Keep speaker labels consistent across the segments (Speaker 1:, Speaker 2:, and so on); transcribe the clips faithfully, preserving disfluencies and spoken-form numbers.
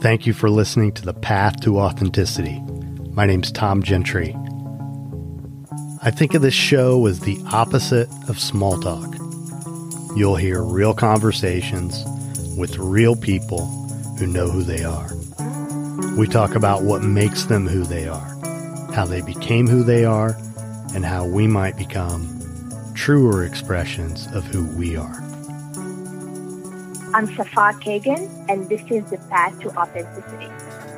Speaker 1: Thank you for listening to The Path to Authenticity. My name's Tom Gentry. I think of this show as the opposite of small talk. You'll hear real conversations with real people who know who they are. We talk about what makes them who they are, how they became who they are, and how we might become truer expressions of who we are.
Speaker 2: I'm Safa Kagan, and this is The Path to Authenticity.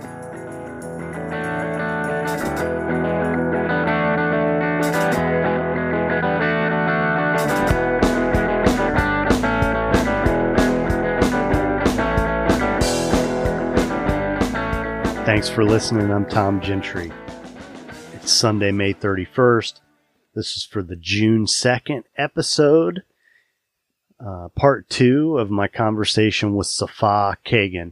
Speaker 1: Thanks for listening. I'm Tom Gentry. It's Sunday, May thirty-first. This is for the June second episode. Uh, part two of my conversation with Safa Kagan.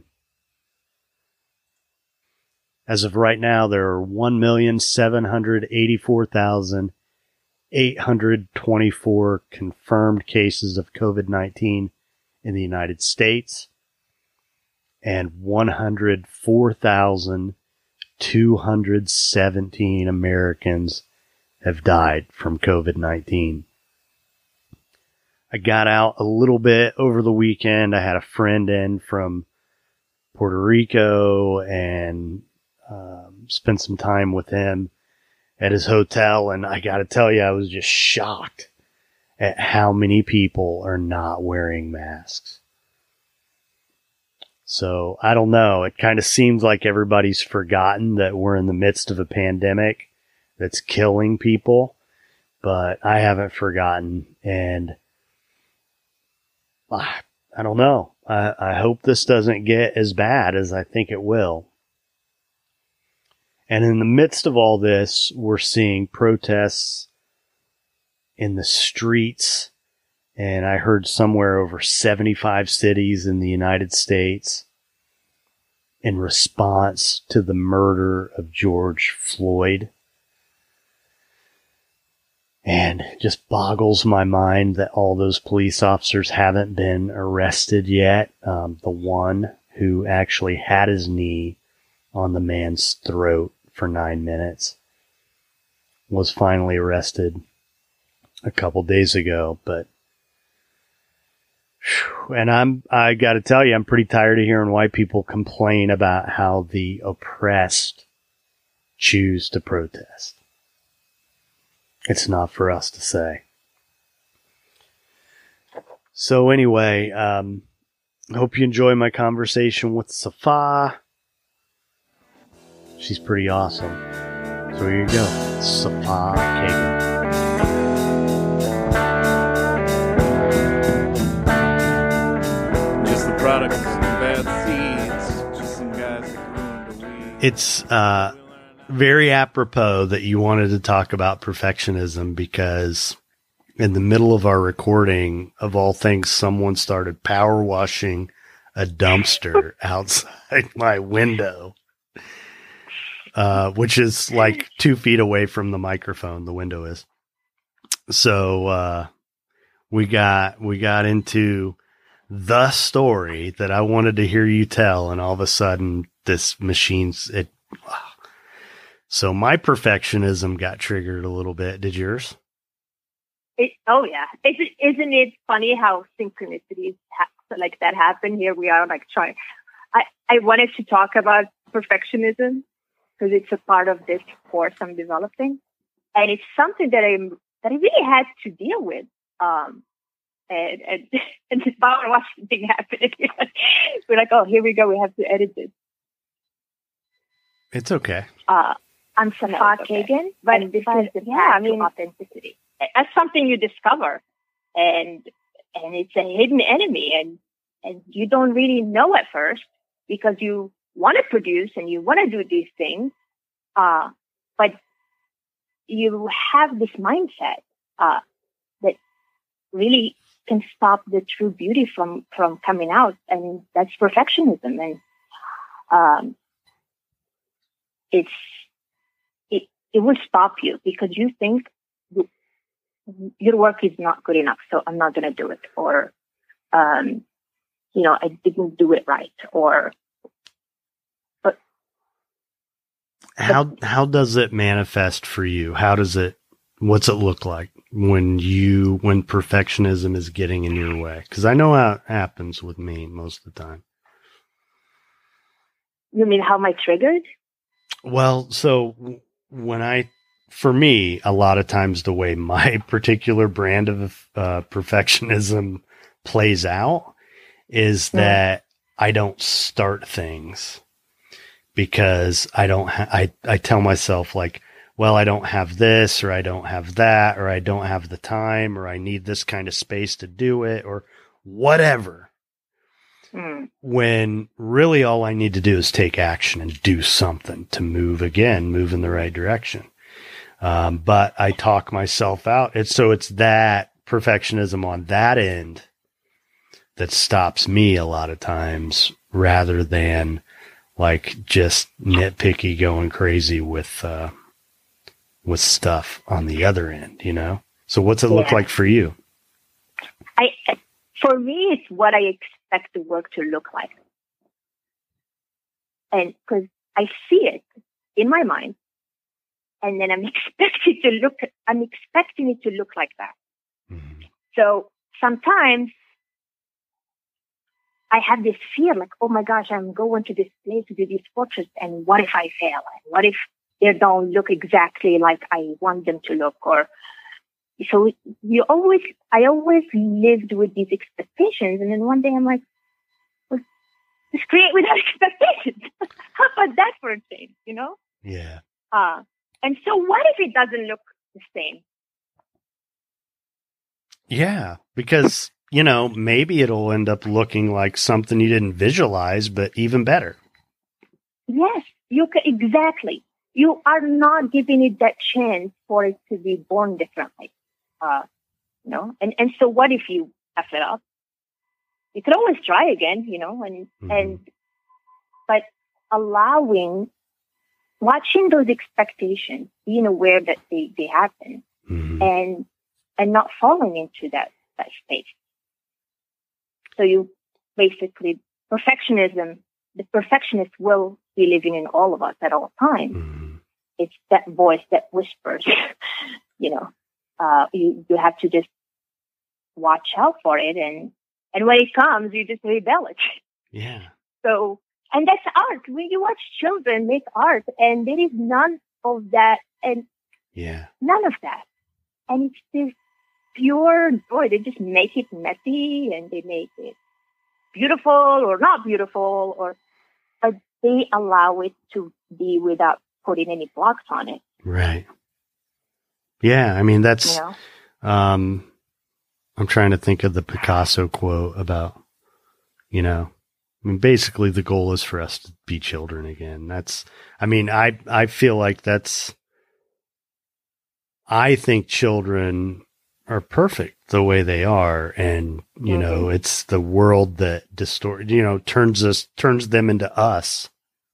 Speaker 1: As of right now, there are one million seven hundred eighty-four thousand eight hundred twenty-four confirmed cases of COVID nineteen in the United States and one hundred four thousand two hundred seventeen Americans have died from COVID nineteen. I got out a little bit over the weekend. I had a friend in from Puerto Rico and um, spent some time with him at his hotel. And I got to tell you, I was just shocked at how many people are not wearing masks. So I don't know. It kind of seems like everybody's forgotten that we're in the midst of a pandemic that's killing people, but I haven't forgotten. And I don't know. I, I hope this doesn't get as bad as I think it will. And in the midst of all this, we're seeing protests in the streets. And I heard somewhere over seventy-five cities in the United States in response to the murder of George Floyd. And it just boggles my mind that all those police officers haven't been arrested yet. Um, the one who actually had his knee on the man's throat for nine minutes was finally arrested a couple days ago. But, and I'm, I got to tell you, I'm pretty tired of hearing white people complain about how the oppressed choose to protest. It's not for us to say. So anyway, um, I hope you enjoy my conversation with Safa. She's pretty awesome. So here you go. Safa Kagan.
Speaker 3: Just the product of some bad seeds. Just some guys that grew into weeds.
Speaker 1: It's, uh, very apropos that you wanted to talk about perfectionism, because in the middle of our recording, of all things, someone started power washing a dumpster outside my window, uh, which is like two feet away from the microphone. The window is. So, uh, we got, we got into the story that I wanted to hear you tell. And all of a sudden this machine's, it, so my perfectionism got triggered a little bit. Did yours?
Speaker 2: It, oh, yeah. Isn't, isn't it funny how synchronicities ha- like that happen? Here we are like trying. I, I wanted to talk about perfectionism because it's a part of this course I'm developing. And it's something that I that I really had to deal with. Um, and, and, and the power washing thing happened. We're like, oh, here we go. We have to edit this.
Speaker 1: It's okay.
Speaker 2: Uh, I'm Safa no, okay. Kagan, but and this but, is the yeah, path I mean, to authenticity. That's something you discover, and and it's a hidden enemy, and and you don't really know at first because you want to produce and you want to do these things, uh, but you have this mindset uh, that really can stop the true beauty from from coming out, and that's perfectionism, and um, it's. It will stop you because you think your work is not good enough, so I'm not going to do it. Or, um, you know, I didn't do it right. Or
Speaker 1: How
Speaker 2: But,
Speaker 1: how does it manifest for you? How does it? What's it look like when you when perfectionism is getting in your way? Because I know how it happens with me most of the time.
Speaker 2: you mean how am I triggered?
Speaker 1: Well, so when I, for me, a lot of times the way my particular brand of uh, perfectionism plays out is
Speaker 2: Yeah.
Speaker 1: that I don't start things because I don't, ha- I, I tell myself like, well, I don't have this or I don't have that or I don't have the time or I need this kind of space to do it or whatever.
Speaker 2: Mm.
Speaker 1: When really all I need to do is take action and do something to move again, move in the right direction. Um, but I talk myself out. It's so it's that perfectionism on that end that stops me a lot of times rather than like just nitpicky going crazy with, uh, with stuff on the other end, you know? So what's it look
Speaker 2: Yeah.
Speaker 1: like for you?
Speaker 2: I, for me, it's what I expect the work to look like. And because I see it in my mind, and then I'm expecting to look, I'm expecting it to look like that.
Speaker 1: Mm-hmm.
Speaker 2: So sometimes I have this fear, like, oh my gosh, I'm going to this place to do these portraits, and what if I fail? And what if they don't look exactly like I want them to look? Or so you always, I always lived with these expectations, and then one day I'm like, well, just create without expectations. How about that for a change? You know?
Speaker 1: Yeah.
Speaker 2: Uh, and so what if it doesn't look the same?
Speaker 1: Yeah, because, you know, maybe it'll end up looking like something you didn't visualize, but even better.
Speaker 2: Yes, you can, exactly. You are not giving it that chance for it to be born differently. Uh, you know, and, and so what if you F it up? You could always try again, you know, and,
Speaker 1: Mm-hmm.
Speaker 2: and, but allowing, watching those expectations, being aware that they, they happen
Speaker 1: Mm-hmm.
Speaker 2: and, and not falling into that, that space. So you basically, perfectionism, the perfectionist will be living in all of us at all times.
Speaker 1: Mm-hmm.
Speaker 2: It's that voice that whispers, you know, uh, you, you have to just watch out for it. And, and when it comes, you just rebel it.
Speaker 1: Yeah.
Speaker 2: So, and that's art. When you watch children make art, and there is none of that, and
Speaker 1: Yeah.
Speaker 2: none of that. And it's this pure joy. They just make it messy and they make it beautiful or not beautiful, or, but they allow it to be without putting any blocks on it.
Speaker 1: Right. Yeah. I mean, that's,
Speaker 2: You know?
Speaker 1: um, I'm trying to think of the Picasso quote about, you know, I mean, basically the goal is for us to be children again. That's, I mean, I, I feel like that's, I think children are perfect the way they are. And, you
Speaker 2: Mm-hmm.
Speaker 1: know, it's the world that distort, you know, turns us, turns them into us.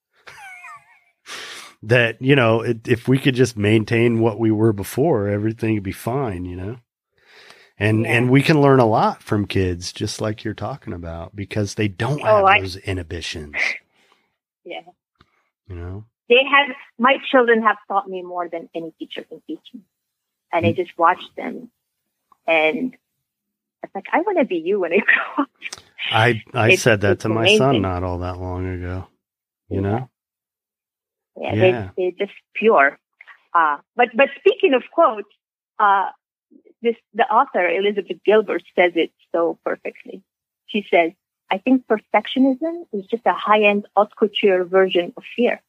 Speaker 1: That, you know, it, if we could just maintain what we were before, everything would be fine, you know? And,
Speaker 2: Yeah.
Speaker 1: and we can learn a lot from kids, just like you're talking about, because they don't
Speaker 2: Oh,
Speaker 1: have
Speaker 2: I-
Speaker 1: those inhibitions,
Speaker 2: Yeah.
Speaker 1: you know?
Speaker 2: They have, my children have taught me more than any teacher can teach me. And I just watch them. And it's like, I want to be you when I grow up.
Speaker 1: I, I
Speaker 2: It's-
Speaker 1: said that
Speaker 2: it's
Speaker 1: to my son
Speaker 2: amazing.
Speaker 1: not all that long ago, you know?
Speaker 2: Yeah,
Speaker 1: Yeah.
Speaker 2: They, they're just pure. Uh, but, but speaking of quotes, uh, this, the author, Elizabeth Gilbert, says it so perfectly. She says, I think perfectionism is just a high-end haute couture version of fear.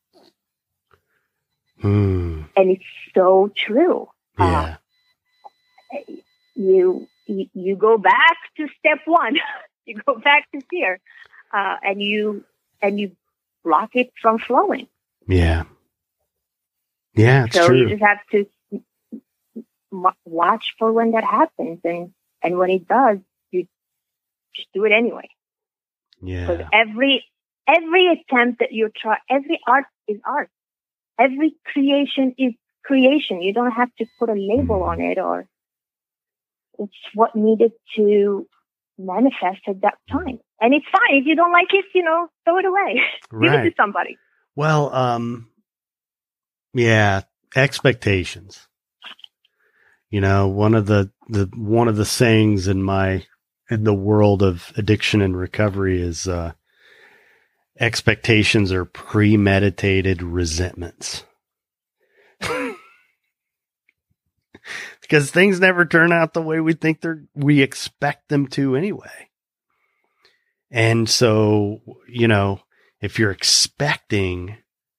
Speaker 1: Hmm.
Speaker 2: And it's so true.
Speaker 1: Yeah.
Speaker 2: Uh, you, you, you go back to step one. You go back to fear, uh, and you, and you block it from flowing.
Speaker 1: Yeah. Yeah, it's
Speaker 2: so
Speaker 1: true.
Speaker 2: you just have to m- watch for when that happens. And, and when it does, you just do it anyway. Because
Speaker 1: Yeah.
Speaker 2: every, every attempt that you try, every art is art. Every creation is creation. You don't have to put a label
Speaker 1: Mhm.
Speaker 2: on it, or it's what needed to manifest at that time. And it's fine. If you don't like it, you know, throw it away. Give it
Speaker 1: Right.
Speaker 2: to somebody.
Speaker 1: Well, um, Yeah. Expectations. You know, one of the, the, one of the sayings in my, in the world of addiction and recovery is, uh, expectations are premeditated resentments. Because things never turn out the way we think they're, we expect them to anyway. And so, you know, if you're expecting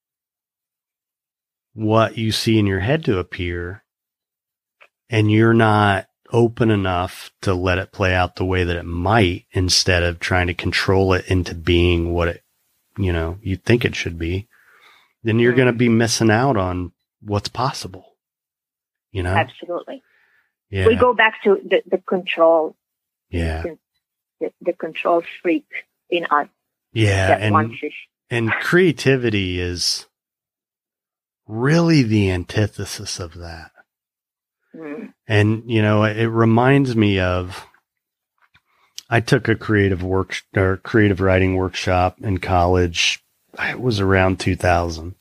Speaker 1: what you see in your head to appear, and you're not open enough to let it play out the way that it might, instead of trying to control it into being what it, you know, you think it should be, then you're going to be missing out on what's possible. You know?
Speaker 2: Absolutely.
Speaker 1: Yeah.
Speaker 2: We go back to the, the control.
Speaker 1: Yeah.
Speaker 2: The, the control freak in us.
Speaker 1: Yeah. And, and creativity is really the antithesis of that. Mm. And, you know, it reminds me of, I took a creative work or creative writing workshop in college. It was around two thousand.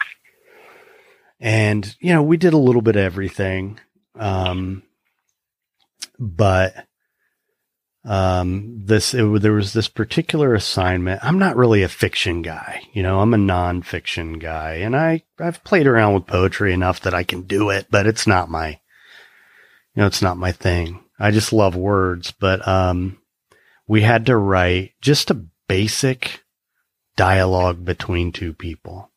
Speaker 1: And, you know, we did a little bit of everything. Um, but, um, this, it, there was this particular assignment. I'm not really a fiction guy, you know, I'm a nonfiction guy, and I, I've played around with poetry enough that I can do it, but it's not my, you know, it's not my thing. I just love words, but, um, we had to write just a basic dialogue between two people.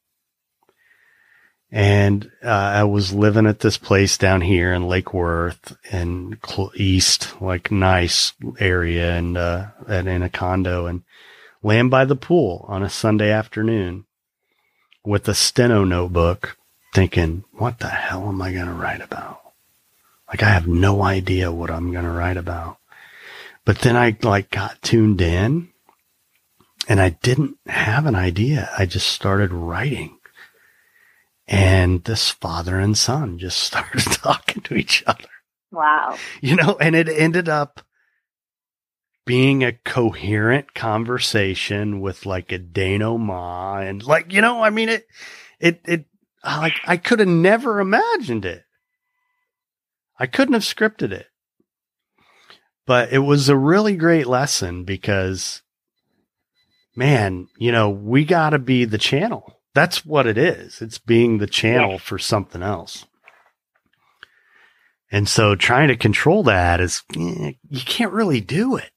Speaker 1: And uh, I was living at this place down here in Lake Worth in cl- East, like nice area, and uh, and in a condo, and laying by the pool on a Sunday afternoon with a steno notebook, thinking, "What the hell am I going to write about? Like, I have no idea what I'm going to write about." But then I like got tuned in, and I didn't have an idea. I just started writing. And this father and son just started talking to each other.
Speaker 2: Wow.
Speaker 1: You know, and it ended up being a coherent conversation with like a denouement, and like, you know, I mean, it, it, it, like, I could have never imagined it. I couldn't have scripted it. But it was a really great lesson because, man, you know, we got to be the channel. That's what it is. It's being the channel yes. for something else. And so trying to control that is, eh, you can't really do it.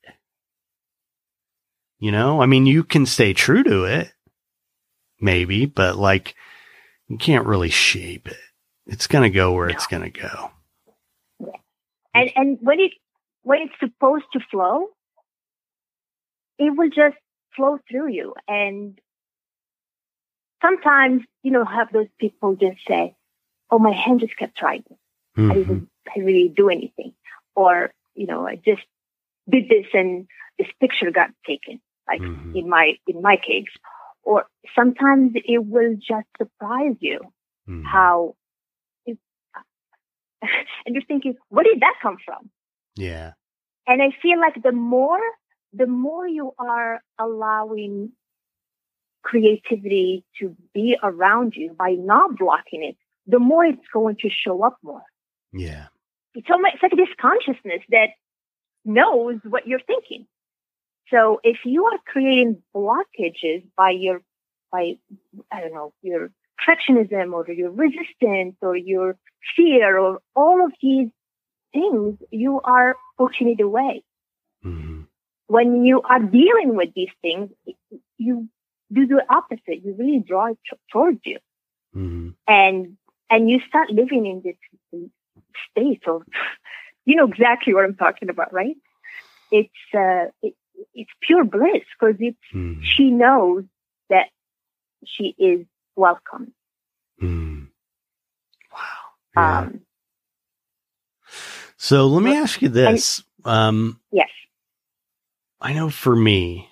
Speaker 1: You know, I mean, you can stay true to it, maybe, but like, you can't really shape it. It's going to go where no. it's going to go.
Speaker 2: Yeah. And, and when it, when it's supposed to flow, it will just flow through you. And sometimes, you know, have those people just say, "Oh, my hand just kept writing. Mm-hmm. I didn't I really do anything." Or, you know, "I just did this and this picture got taken," like mm-hmm. in my, in my case. Or sometimes it will just surprise you mm-hmm. how, it, and you're thinking, where did that come from?
Speaker 1: Yeah.
Speaker 2: And I feel like the more, the more you are allowing creativity to be around you by not blocking it, the more it's going to show up more.
Speaker 1: Yeah.
Speaker 2: It's almost it's like this consciousness that knows what you're thinking. So if you are creating blockages by your, by, I don't know, your perfectionism or your resistance or your fear or all of these things, you are pushing it away. Mm-hmm. When you are dealing with these things, you do the opposite. You really draw it t- towards you. Mm-hmm. And, and you start living in this state of, you know exactly what I'm talking about, right? It's, uh, it, it's pure bliss because it's, mm-hmm. she knows that she is welcome.
Speaker 1: Mm. Wow. Yeah.
Speaker 2: Um,
Speaker 1: so let me ask you this.
Speaker 2: And,
Speaker 1: um,
Speaker 2: yes.
Speaker 1: I know for me,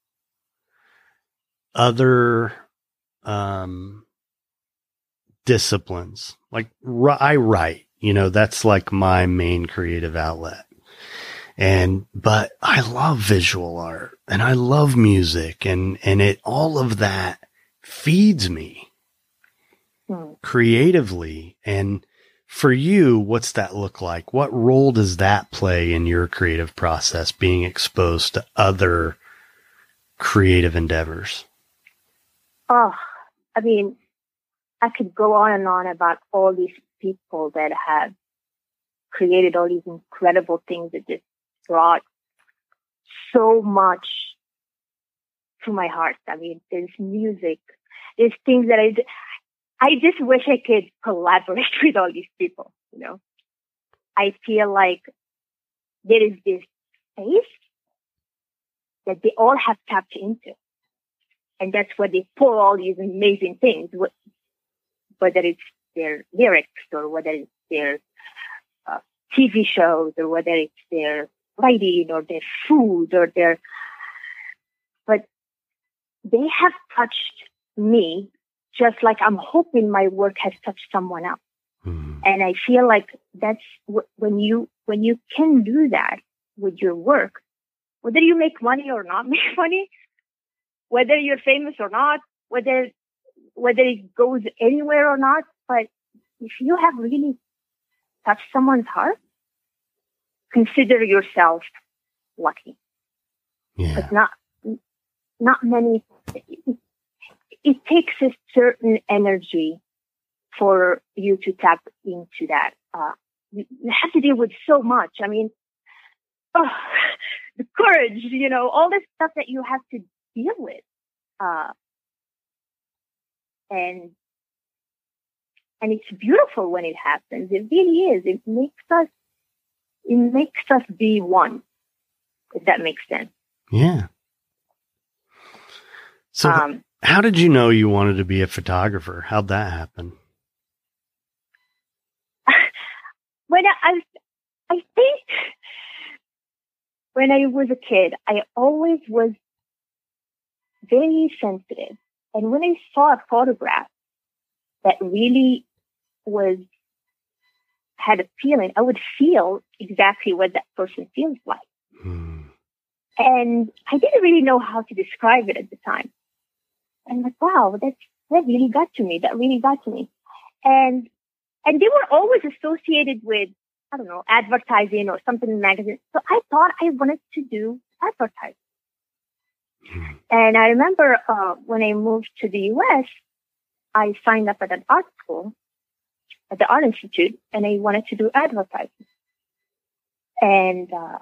Speaker 1: other um, disciplines, like r- I write, you know, that's like my main creative outlet. And, but I love visual art and I love music, and, and it, all of that feeds me.
Speaker 2: hmm.
Speaker 1: creatively. And for you, what's that look like? What role does that play in your creative process, being exposed to other creative endeavors?
Speaker 2: Oh, I mean, I could go on and on about all these people that have created all these incredible things that just brought so much to my heart. I mean, there's music, there's things that I, I just wish I could collaborate with all these people, you know. I feel like there is this space that they all have tapped into. And that's where they pull all these amazing things, whether it's their lyrics or whether it's their uh, T V shows or whether it's their writing or their food or their, but they have touched me just like I'm hoping my work has touched someone else.
Speaker 1: Mm.
Speaker 2: And I feel like that's w- when you, when you can do that with your work, whether you make money or not make money, whether you're famous or not, whether, whether it goes anywhere or not, but if you have really touched someone's heart, consider yourself lucky.
Speaker 1: Yeah.
Speaker 2: But not, not many, it, it takes a certain energy for you to tap into that. Uh, you, you have to deal with so much. I mean, oh, the courage, you know, all this stuff that you have to deal with. Uh, and, and it's beautiful when it happens. It really is. It makes us, it makes us be one, if that makes sense.
Speaker 1: Yeah. So
Speaker 2: Um,
Speaker 1: how did you know you wanted to be a photographer? How'd that happen?
Speaker 2: when I, I think when I was a kid, I always was very sensitive. And when I saw a photograph that really was, had a feeling, I would feel exactly what that person feels like.
Speaker 1: Hmm.
Speaker 2: And I didn't really know how to describe it at the time. I'm like, wow, that's, that really got to me. That really got to me. And, and they were always associated with, I don't know, advertising or something in magazines. So I thought I wanted to do advertising.
Speaker 1: Hmm.
Speaker 2: And I remember, uh, when I moved to the U S, I signed up at an art school, at the Art Institute, and I wanted to do advertising. And, uh,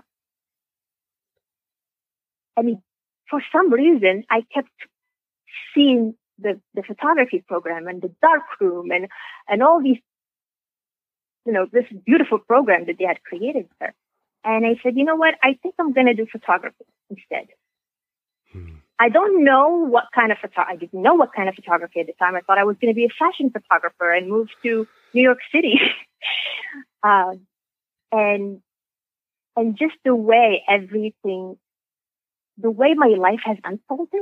Speaker 2: I mean, for some reason, I kept seeing the, the photography program and the dark room and, and all these, you know, this beautiful program that they had created there. And I said, you know what? I think I'm going to do photography instead.
Speaker 1: Hmm.
Speaker 2: I don't know what kind of photo, I didn't know what kind of photography at the time. I thought I was going to be a fashion photographer and move to New York City. uh, and, and just the way everything, the way my life has unfolded.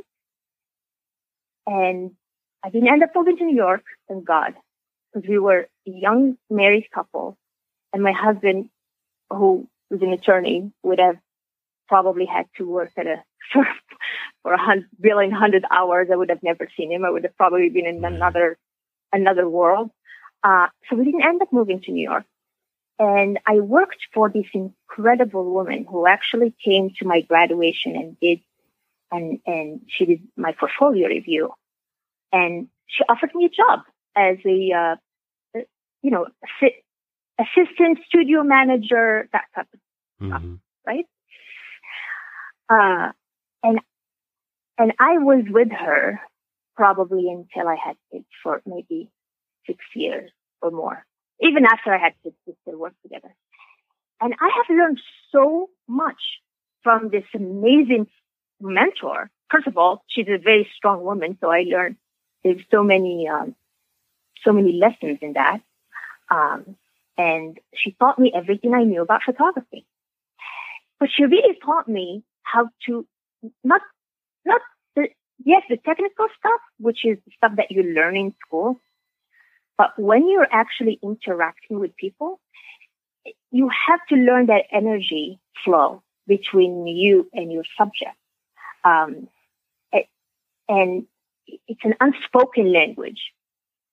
Speaker 2: And I didn't end up moving to New York, thank God, because we were a young married couple, and my husband, who was an attorney, would have probably had to work at a for, for a hundred billion hundred hours. I would have never seen him. I would have probably been in another another world. Uh, so we didn't end up moving to New York. And I worked for this incredible woman who actually came to my graduation and did, and, and she did my portfolio review. And she offered me a job as a, uh, you know, assi- assistant studio manager, that type of stuff,
Speaker 1: Mm-hmm.
Speaker 2: right? Uh, and, and I was with her probably until I had kids for maybe six years or more. Even after I had kids, we still worked together. And I have learned so much from this amazing mentor. First of all, she's a very strong woman, so I learned there's so many, um, so many lessons in that. Um, and she taught me everything I knew about photography. But she really taught me how to not, not the, yes, the technical stuff, which is the stuff that you learn in school. But when you're actually interacting with people, you have to learn that energy flow between you and your subject. Um, it, and it's an unspoken language,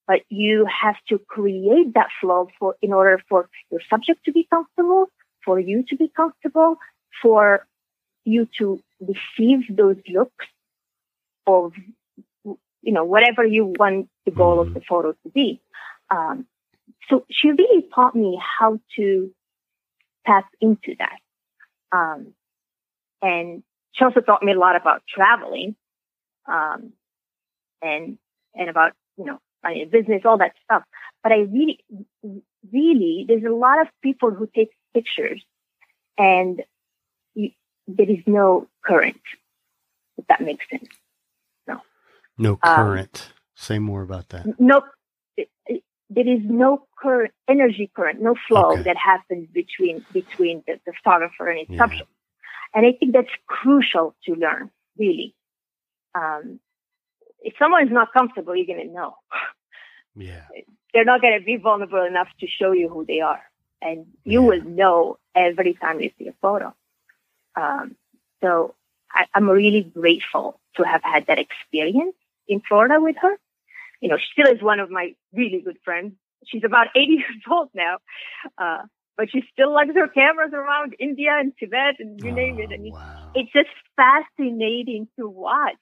Speaker 2: but you have to create that flow for in order for your subject to be comfortable, for you to be comfortable, for you to receive those looks of, you know, whatever you want the goal of the photo to be. Um, so she really taught me how to tap into that. Um, and she also taught me a lot about traveling, um, and, and about, you know, running a business, all that stuff. But I really, really, there's a lot of people who take pictures and you, there is no current, if that makes sense. No.
Speaker 1: No current. Um, Say more about that.
Speaker 2: No, it, it, there is no current, energy current, no flow okay. that happens between, between the, the photographer and his yeah. subject. And I think that's crucial to learn, really. Um, if someone is not comfortable, you're going to know.
Speaker 1: Yeah.
Speaker 2: They're not going to be vulnerable enough to show you who they are. And you yeah. will know every time you see a photo. Um, so I, I'm really grateful to have had that experience in Florida with her. You know, she still is one of my really good friends. She's about eighty years old now. Uh, but she still lugs her cameras around India and Tibet and you oh, name it. And
Speaker 1: wow.
Speaker 2: it's just fascinating to watch.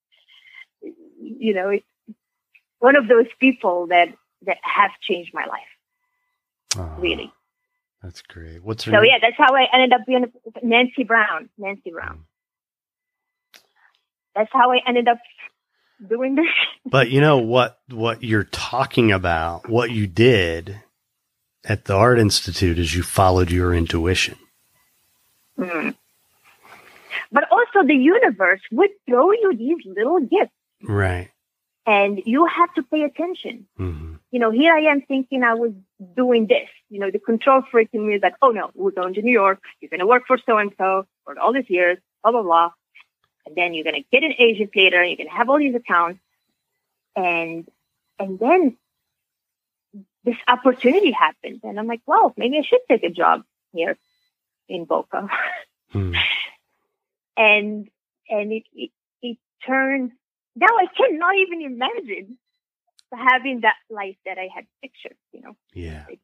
Speaker 2: You know, it's one of those people that, that have changed my life.
Speaker 1: Oh,
Speaker 2: really.
Speaker 1: That's great. What's her
Speaker 2: so
Speaker 1: name?
Speaker 2: yeah, that's how I ended up being Nancy Brown. Nancy Brown. Mm. That's how I ended up doing this.
Speaker 1: But you know what, what you're talking about, what you did at the Art Institute is you followed your intuition.
Speaker 2: Mm. But also the universe would throw you these little gifts.
Speaker 1: Right.
Speaker 2: And you have to pay attention.
Speaker 1: Mm-hmm.
Speaker 2: You know, here I am thinking I was doing this. You know, the control freak in me is like, oh no, we're going to New York. You're going to work for so-and-so for all these years, blah, blah, blah. And then you're going to get an agent later. You're going to have all these accounts. And, and then this opportunity happens. And I'm like, well, maybe I should take a job here in Boca.
Speaker 1: Hmm.
Speaker 2: And, and it, it, it turned, now I cannot even imagine having that life that I had pictured, you know.
Speaker 1: Yeah. It,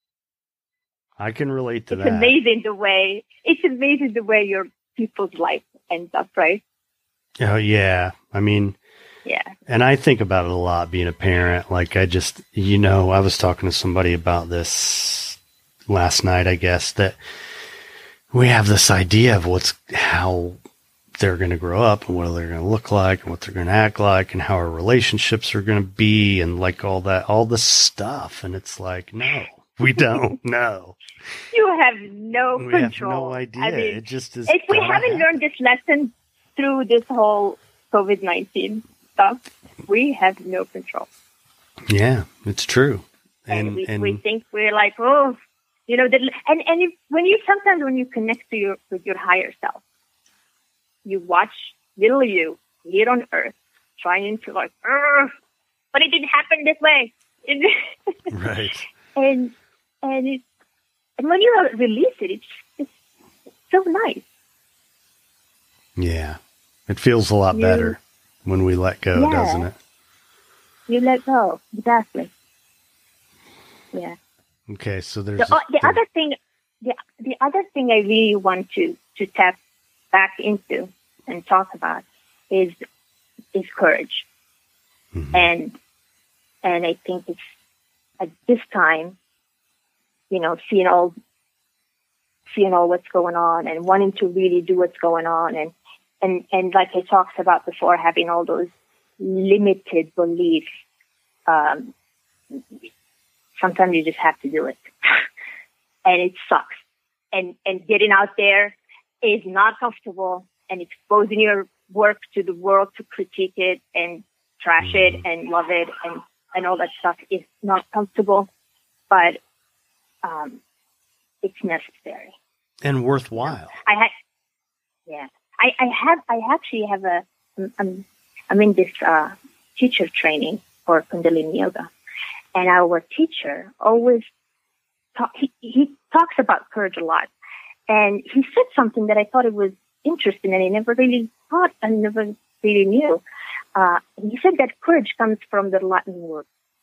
Speaker 1: I can relate to
Speaker 2: it's
Speaker 1: that.
Speaker 2: It's amazing the way, it's amazing the way your people's life ends up, right?
Speaker 1: Oh, yeah. I mean,
Speaker 2: yeah.
Speaker 1: And I think about it a lot being a parent. Like I just, you know, I was talking to somebody about this last night, I guess, that we have this idea of what's, how they're going to grow up and what they're going to look like and what they're going to act like and how our relationships are going to be and like all that, all this stuff. And it's like, no, we don't know.
Speaker 2: You have no
Speaker 1: we
Speaker 2: control.
Speaker 1: Have no idea.
Speaker 2: I mean,
Speaker 1: it just is.
Speaker 2: If we haven't happen. learned this lesson through this whole COVID nineteen stuff, we have no control.
Speaker 1: Yeah, it's true.
Speaker 2: And, and, we, and we think we're like, oh, you know, the, and, and if, when you, sometimes when you connect to your, with your higher self, you watch little you here on earth trying to like, but it didn't happen this way.
Speaker 1: Right.
Speaker 2: And, and it, and when you release it, it's, it's, it's so nice.
Speaker 1: Yeah. It feels a lot you, better when we let go, yeah, doesn't it?
Speaker 2: You let go. Exactly. Yeah.
Speaker 1: Okay. So there's
Speaker 2: the, the other thing, the, the other thing I really want to, to tap back into and talk about is, is courage.
Speaker 1: Mm-hmm.
Speaker 2: And, and I think it's at this time, you know, seeing all, seeing all what's going on and wanting to really do what's going on. And, and, and like I talked about before, having all those limited beliefs, um, sometimes you just have to do it. And it sucks. And, and getting out there is not comfortable, and exposing your work to the world to critique it and trash it and love it and, and all that stuff is not comfortable, but um, it's necessary
Speaker 1: and worthwhile.
Speaker 2: I had, yeah, I, I have, I actually have a, I'm, I'm in this uh, teacher training for Kundalini Yoga, and our teacher always talk, he, he talks about courage a lot. And he said something that I thought it was interesting, and I never really thought, I never really knew. Uh, he said that courage comes from the Latin word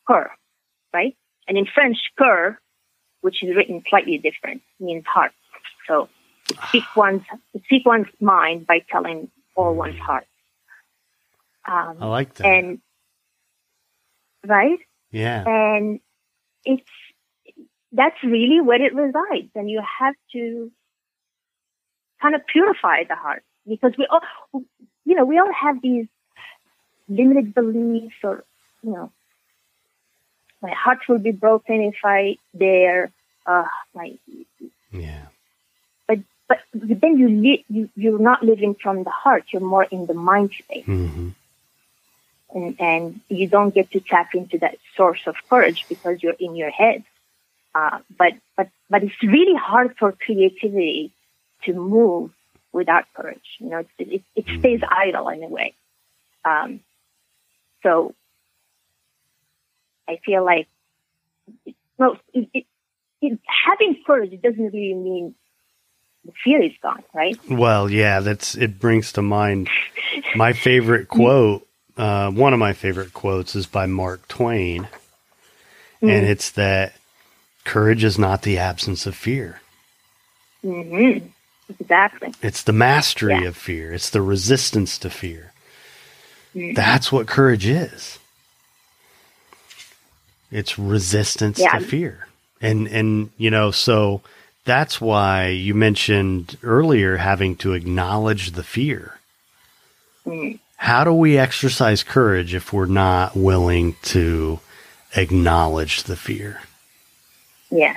Speaker 2: cœur, right? And in French, cœur, which is written slightly different, means heart. So speak one's speak one's mind by telling all one's heart. Um,
Speaker 1: I like that.
Speaker 2: And right,
Speaker 1: yeah,
Speaker 2: and it's that's really where it resides, and you have to kind of purify the heart, because we all, you know, we all have these limited beliefs, or you know, my heart will be broken if I dare. Uh, my
Speaker 1: yeah.
Speaker 2: But but then you li- you you're not living from the heart. You're more in the mind space.
Speaker 1: Mm-hmm.
Speaker 2: And, and you don't get to tap into that source of courage because you're in your head. Uh, but, but, but it's really hard for creativity to move without courage. You know, it, it, it stays idle in a way. Um, so I feel like, well, it, it, it, having courage doesn't really mean the fear is gone, right?
Speaker 1: Well, yeah, that's, it brings to mind my favorite quote. Uh, one of my favorite quotes is by Mark Twain, mm-hmm. and it's that courage is not the absence of fear.
Speaker 2: Mm-hmm. Exactly.
Speaker 1: It's the mastery
Speaker 2: yeah.
Speaker 1: of fear. It's the resistance to fear.
Speaker 2: Mm-hmm.
Speaker 1: That's what courage is. It's resistance
Speaker 2: yeah.
Speaker 1: to fear. And, and, you know, so that's why you mentioned earlier having to acknowledge the fear.
Speaker 2: Mm-hmm.
Speaker 1: How do we exercise courage if we're not willing to acknowledge the fear?
Speaker 2: Yeah.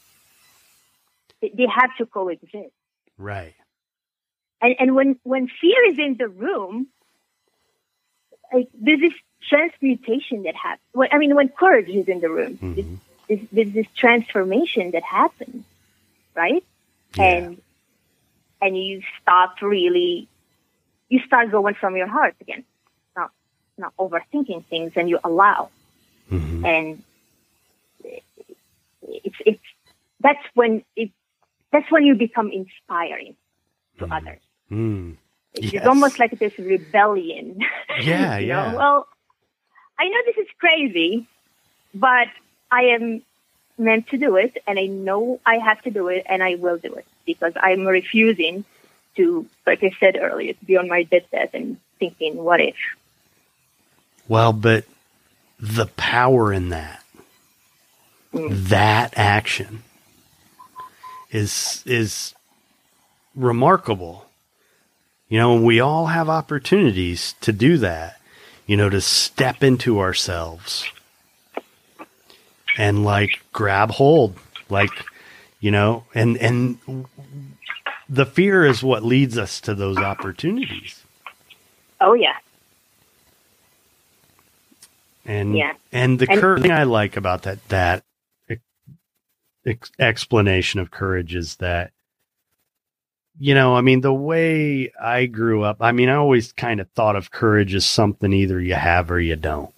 Speaker 2: They have to coexist.
Speaker 1: Right.
Speaker 2: And and when, when fear is in the room, like there's this transmutation that happens. Well, I mean, when courage is in the room,
Speaker 1: mm-hmm.
Speaker 2: there's, there's, there's this transformation that happens, right?
Speaker 1: Yeah.
Speaker 2: And and you stop really... You start going from your heart again, not not overthinking things, and you allow.
Speaker 1: Mm-hmm.
Speaker 2: And it's it's that's when it that's when you become inspiring to
Speaker 1: mm-hmm. others.
Speaker 2: Mm. It's
Speaker 1: Yes.
Speaker 2: almost like this rebellion.
Speaker 1: Yeah,
Speaker 2: you
Speaker 1: yeah.
Speaker 2: know? Well, I know this is crazy, but I am meant to do it, and I know I have to do it, and I will do it because I'm refusing to, like I said earlier, to be on my deathbed and thinking, what if?
Speaker 1: Well, but the power in that, mm. that action is, is remarkable. You know, we all have opportunities to do that, you know, to step into ourselves and like grab hold, like, you know, and, and, the fear is what leads us to those opportunities.
Speaker 2: Oh, yeah.
Speaker 1: And
Speaker 2: yeah.
Speaker 1: and the
Speaker 2: and,
Speaker 1: cur- thing I like about that that ex- explanation of courage is that, you know, I mean, the way I grew up, I mean, I always kind of thought of courage as something either you have or you don't.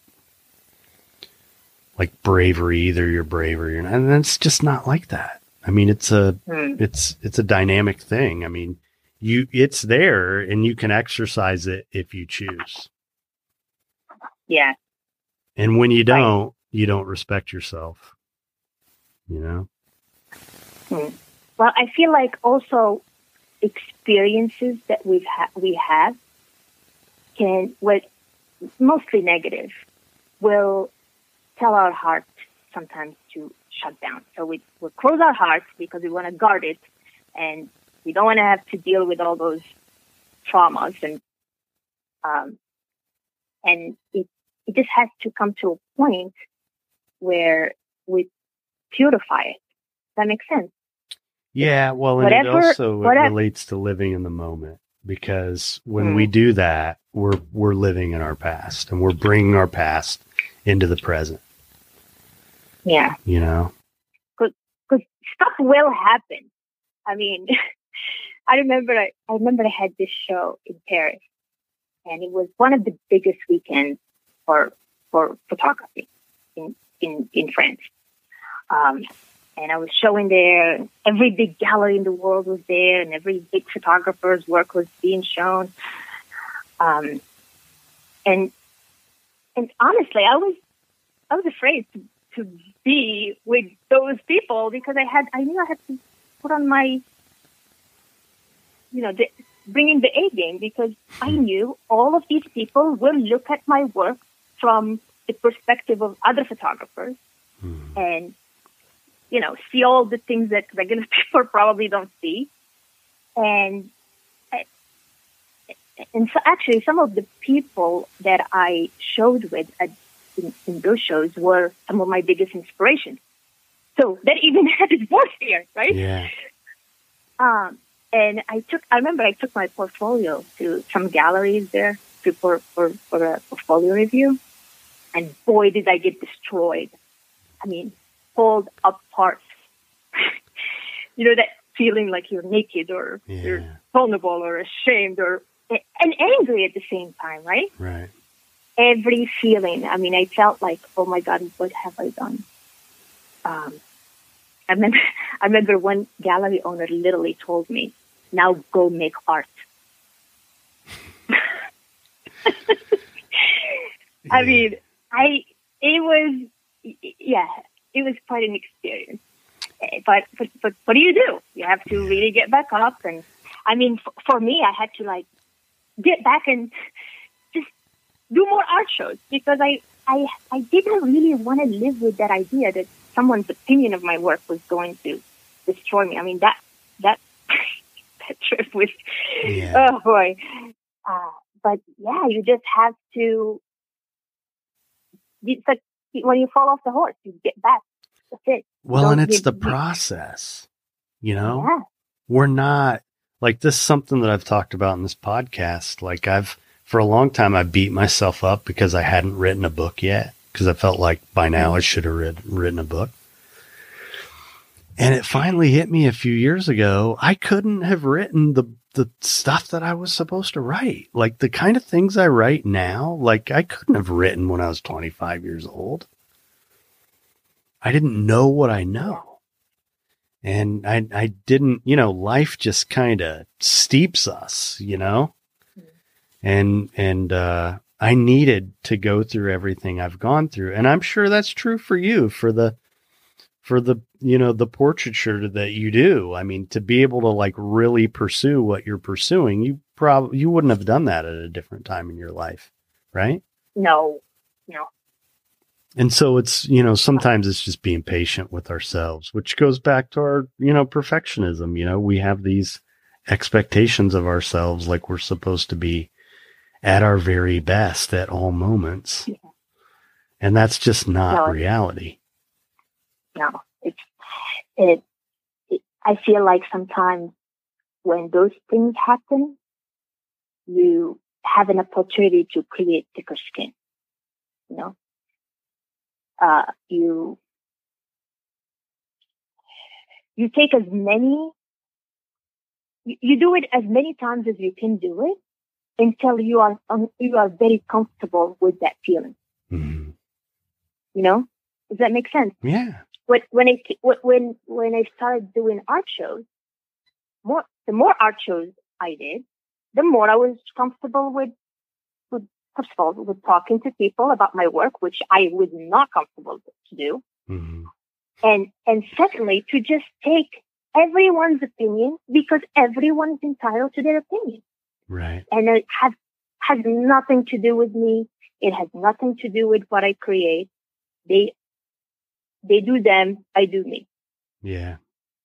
Speaker 1: Like bravery, either you're brave or you're not. And it's just not like that. I mean, it's a, hmm. it's, it's a dynamic thing. I mean, you, it's there and you can exercise it if you choose.
Speaker 2: Yeah.
Speaker 1: And when you don't, right. you don't respect yourself, you know?
Speaker 2: Hmm. Well, I feel like also experiences that we've ha- we have can, well, mostly negative, will tell our heart sometimes to shut down. So we we close our hearts because we want to guard it, and we don't want to have to deal with all those traumas, and um, and it it just has to come to a point where we purify it. Does that make sense?
Speaker 1: Yeah, well, and whatever, it also whatever. It relates to living in the moment, because when mm. we do that, we're we're living in our past, and we're bringing our past into the present.
Speaker 2: Yeah.
Speaker 1: You know?
Speaker 2: Because stuff will happen. I mean, I remember I, I remember I had this show in Paris, and it was one of the biggest weekends for for photography in, in, in France. Um, and I was showing there, and every big gallery in the world was there, and every big photographer's work was being shown. Um, and and honestly, I was I was afraid to, to be with those people because I had, I knew I had to put on my, you know, the, bringing the A game because I knew all of these people will look at my work from the perspective of other photographers mm. and, you know, see all the things that regular people probably don't see. And, and so actually some of the people that I showed with at, in, in those shows were some of my biggest inspirations. So that even had its voice here, right?
Speaker 1: Yeah.
Speaker 2: Um, and I took, I remember I took my portfolio to some galleries there to, for, for, for a portfolio review. And boy, did I get destroyed. I mean, pulled apart. You know, that feeling like you're naked or yeah. you're vulnerable or ashamed or, and angry at the same time, right?
Speaker 1: Right.
Speaker 2: Every feeling. I mean, I felt like, oh my God, what have I done? Um, I remember, I remember one gallery owner literally told me, now go make art. I mean, I, it was, yeah, it was quite an experience. But, but, but what do you do? You have to really get back up. And I mean, f- for me, I had to like get back and just do more art shows because I, I, I didn't really want to live with that idea that someone's opinion of my work was going to destroy me. I mean, that, that, that trip was, yeah. oh boy. Uh, but yeah, you just have to, it's like when you fall off the horse, you get back. That's it.
Speaker 1: Well, and it's the process, you know,
Speaker 2: yeah.
Speaker 1: We're not like this is something that I've talked about in this podcast. Like I've, for a long time, I beat myself up because I hadn't written a book yet. Cause I felt like by now I should have read, written a book. And it finally hit me a few years ago. I couldn't have written the, the stuff that I was supposed to write. Like the kind of things I write now, like I couldn't have written when I was twenty-five years old. I didn't know what I know. And I, I didn't, you know, life just kind of steeps us, you know, and, and, uh, I needed to go through everything I've gone through. And I'm sure that's true for you, for the, for the, you know, the portraiture that you do. I mean, to be able to like really pursue what you're pursuing, you probably, you wouldn't have done that at a different time in your life, right?
Speaker 2: No, no.
Speaker 1: And so it's, you know, sometimes it's just being patient with ourselves, which goes back to our, you know, perfectionism. You know, we have these expectations of ourselves like we're supposed to be at our very best at all moments. Yeah. And that's just not no, reality.
Speaker 2: No, it's, it, it, I feel like sometimes when those things happen, you have an opportunity to create thicker skin, you know? Uh, you, you take as many, you, you do it as many times as you can do it until you are, um, you are very comfortable with that feeling.
Speaker 1: Mm-hmm.
Speaker 2: You know, does that make sense?
Speaker 1: Yeah.
Speaker 2: When, when I, when, when I started doing art shows, more, the more art shows I did, the more I was comfortable with, with First of all, with talking to people about my work, which I was not comfortable to do.
Speaker 1: Mm-hmm.
Speaker 2: And, and secondly, to just take everyone's opinion because everyone is entitled to their opinion.
Speaker 1: Right.
Speaker 2: And it has, has nothing to do with me. It has nothing to do with what I create. They, they do them. I do me.
Speaker 1: Yeah.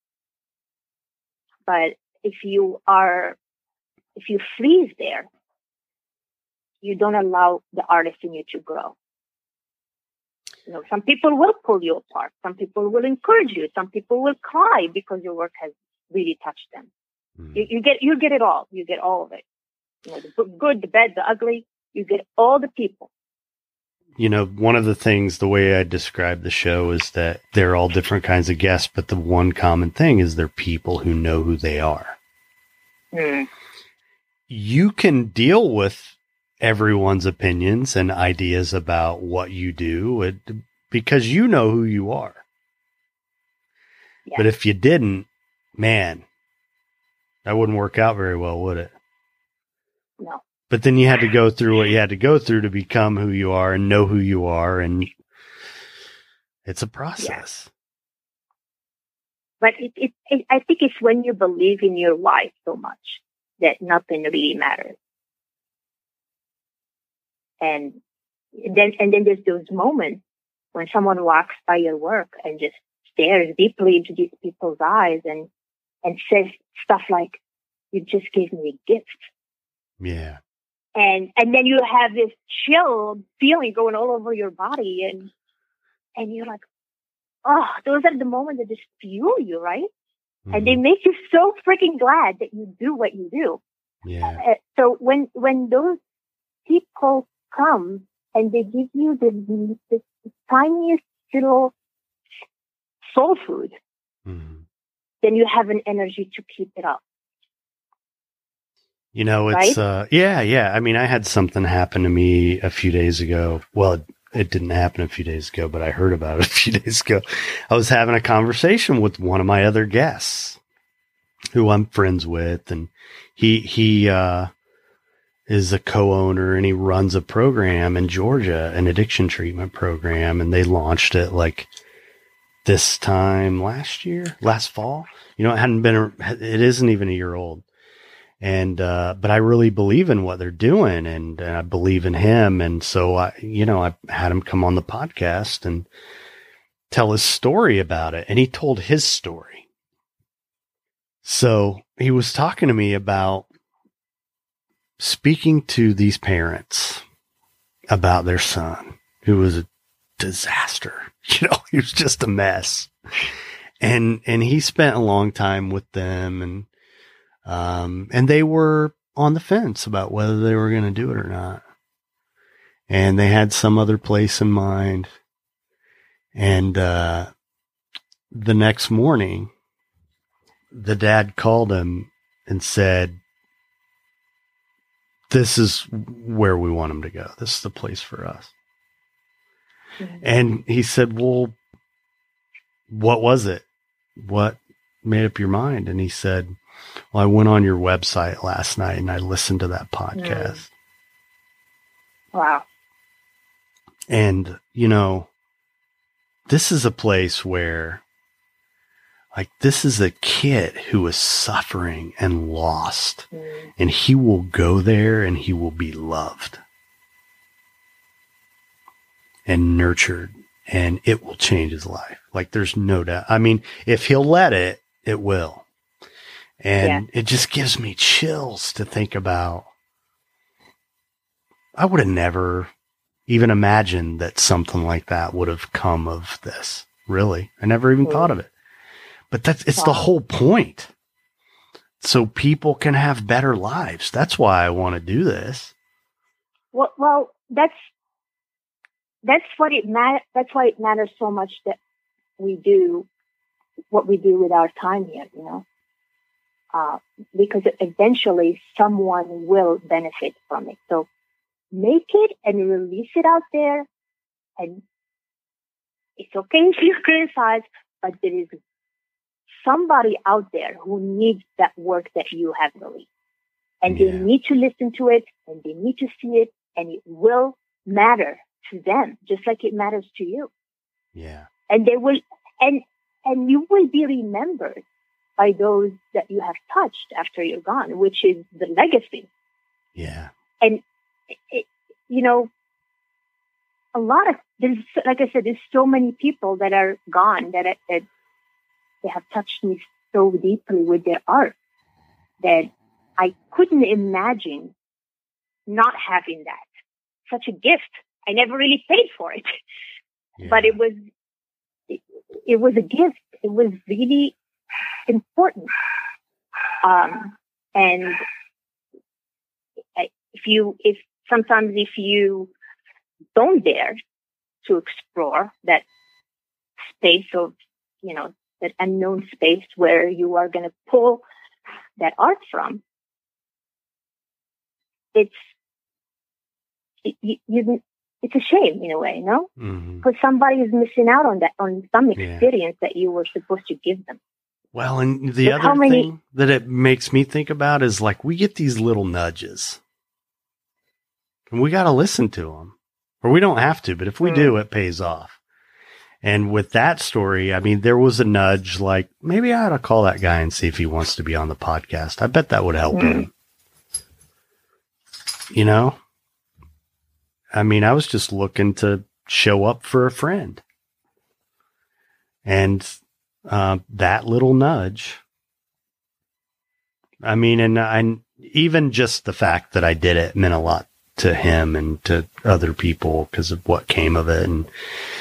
Speaker 2: But if you are, if you freeze there, you don't allow the artist in you to grow. You know, some people will pull you apart. Some people will encourage you. Some people will cry because your work has really touched them. Mm. You, you get, you get it all. You get all of it. You know, the good, the bad, the ugly. You get all the people.
Speaker 1: You know, one of the things, the way I describe the show is that they're all different kinds of guests, but the one common thing is they're people who know who they are.
Speaker 2: Mm.
Speaker 1: You can deal with everyone's opinions and ideas about what you do it, because you know who you are. Yeah. But if you didn't, man, that wouldn't work out very well, would it?
Speaker 2: No.
Speaker 1: But then you had to go through what you had to go through to become who you are and know who you are. And It's a process.
Speaker 2: Yeah. But it, it, it, I think it's when you believe in your life so much that nothing really matters. And then, and then there's those moments when someone walks by your work and just stares deeply into these people's eyes and, and says stuff like, "You just gave me a gift."
Speaker 1: Yeah.
Speaker 2: And, and then you have this chill feeling going all over your body, and, and you're like, oh, those are the moments that just fuel you, right? Mm-hmm. And they make you so freaking glad that you do what you do.
Speaker 1: Yeah.
Speaker 2: Uh, so when, when those people come and they give you the, the, the tiniest little soul food,
Speaker 1: mm-hmm.
Speaker 2: then you have an energy to keep it up.
Speaker 1: You know, it's, right? uh, yeah, yeah. I mean, I had something happen to me a few days ago. Well, it didn't happen a few days ago, but I heard about it a few days ago. I was having a conversation with one of my other guests who I'm friends with, and he, he, uh, is a co-owner, and he runs a program in Georgia, an addiction treatment program. And they launched it like this time last year, last fall. You know, it hadn't been, a, it isn't even a year old. And, uh, but I really believe in what they're doing, and, and I believe in him. And so I, you know, I had him come on the podcast and tell his story about it. And he told his story. So he was talking to me about speaking to these parents about their son, who was a disaster. You know, he was just a mess. And, and he spent a long time with them, and, Um, and they were on the fence about whether they were going to do it or not. And they had some other place in mind. And, uh, the next morning, the dad called him and said, "This is where we want him to go. This is the place for us." Mm-hmm. And he said, "Well, what was it? What made up your mind?" And he said, "Well, I went on your website last night and I listened to that podcast."
Speaker 2: Mm. Wow.
Speaker 1: And, you know, this is a place where, like, this is a kid who is suffering and lost, mm. and he will go there and he will be loved and nurtured, and it will change his life. Like, there's no doubt. I mean, if he'll let it, it will. And yeah. It just gives me chills to think about. I would have never even imagined that something like that would have come of this. Really. I never even mm. thought of it. But that's, it's wow. the whole point. So people can have better lives. That's why I want to do this.
Speaker 2: Well, well, that's, that's what it matters. That's why it matters so much that we do what we do with our time here, you know? Uh, because eventually someone will benefit from it. So make it and release it out there. And it's okay if you criticize, but there is somebody out there who needs that work that you have released. And yeah. they need to listen to it, and they need to see it, and it will matter to them, just like it matters to you.
Speaker 1: Yeah.
Speaker 2: And they will, and, and you will be remembered by those that you have touched after you're gone, which is the legacy.
Speaker 1: Yeah.
Speaker 2: And, it, you know, a lot of, there's, like I said, there's so many people that are gone that, that they have touched me so deeply with their art that I couldn't imagine not having that. Such a gift. I never really paid for it, yeah. but it was, it, it was a gift. It was really important. Um, and if you, if sometimes if you don't dare to explore that space of, you know, that unknown space where you are going to pull that art from, it's, it, you, you, it's a shame in a way, no?
Speaker 1: Mm-hmm.
Speaker 2: Because somebody is missing out on that, on some experience yeah. that you were supposed to give them.
Speaker 1: Well, and the but other many, thing that it makes me think about is like we get these little nudges and we got to listen to them, or we don't have to, but if we mm. do, it pays off. And with that story, I mean, there was a nudge like, maybe I ought to call that guy and see if he wants to be on the podcast. I bet that would help mm. him. You know? I mean, I was just looking to show up for a friend. And uh, that little nudge, I mean, and I, even just the fact that I did it meant a lot to him and to other people because of what came of it. And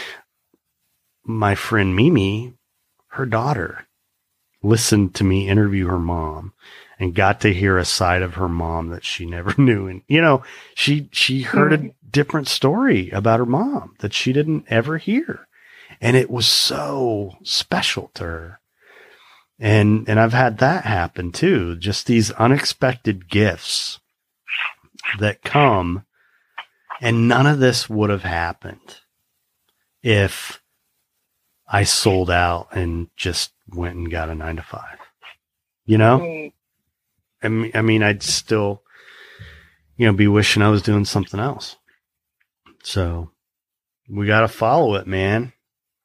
Speaker 1: my friend Mimi, her daughter, listened to me interview her mom and got to hear a side of her mom that she never knew. And, you know, she, she heard a different story about her mom that she didn't ever hear. And it was so special to her. And, and I've had that happen too. Just these unexpected gifts that come, and none of this would have happened if I sold out and just went and got a nine to five, you know? I mean, I mean, I'd still, you know, be wishing I was doing something else. So we got to follow it, man.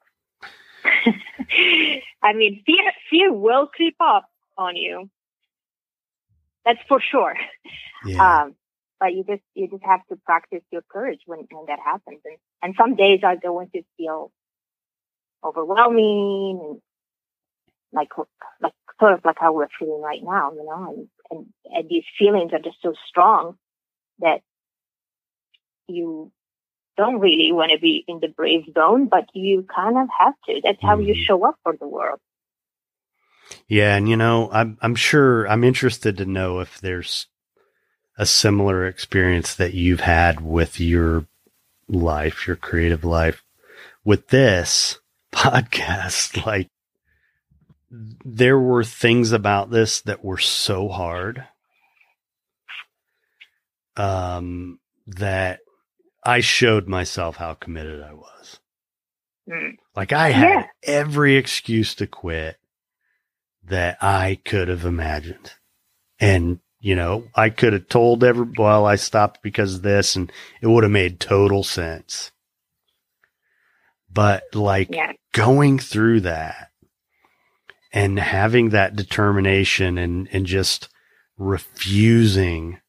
Speaker 2: I mean, fear, fear will creep up on you. That's for sure.
Speaker 1: Yeah.
Speaker 2: Um, but you just, you just have to practice your courage when, when that happens. And, and some days are going to feel overwhelming and like, like sort of like how we're feeling right now, you know, and, and, and these feelings are just so strong that you don't really want to be in the brave zone, but you kind of have to. That's how mm-hmm. you show up for the world.
Speaker 1: Yeah. And, you know, I'm, I'm sure I'm interested to know if there's a similar experience that you've had with your life, your creative life with this podcast. Like, there were things about this that were so hard, um, that I showed myself how committed I was. Mm. Like I had yeah. every excuse to quit that I could have imagined. And, you know, I could have told every, well, I stopped because of this, and it would have made total sense. But like yeah. going through that and having that determination and, and just refusing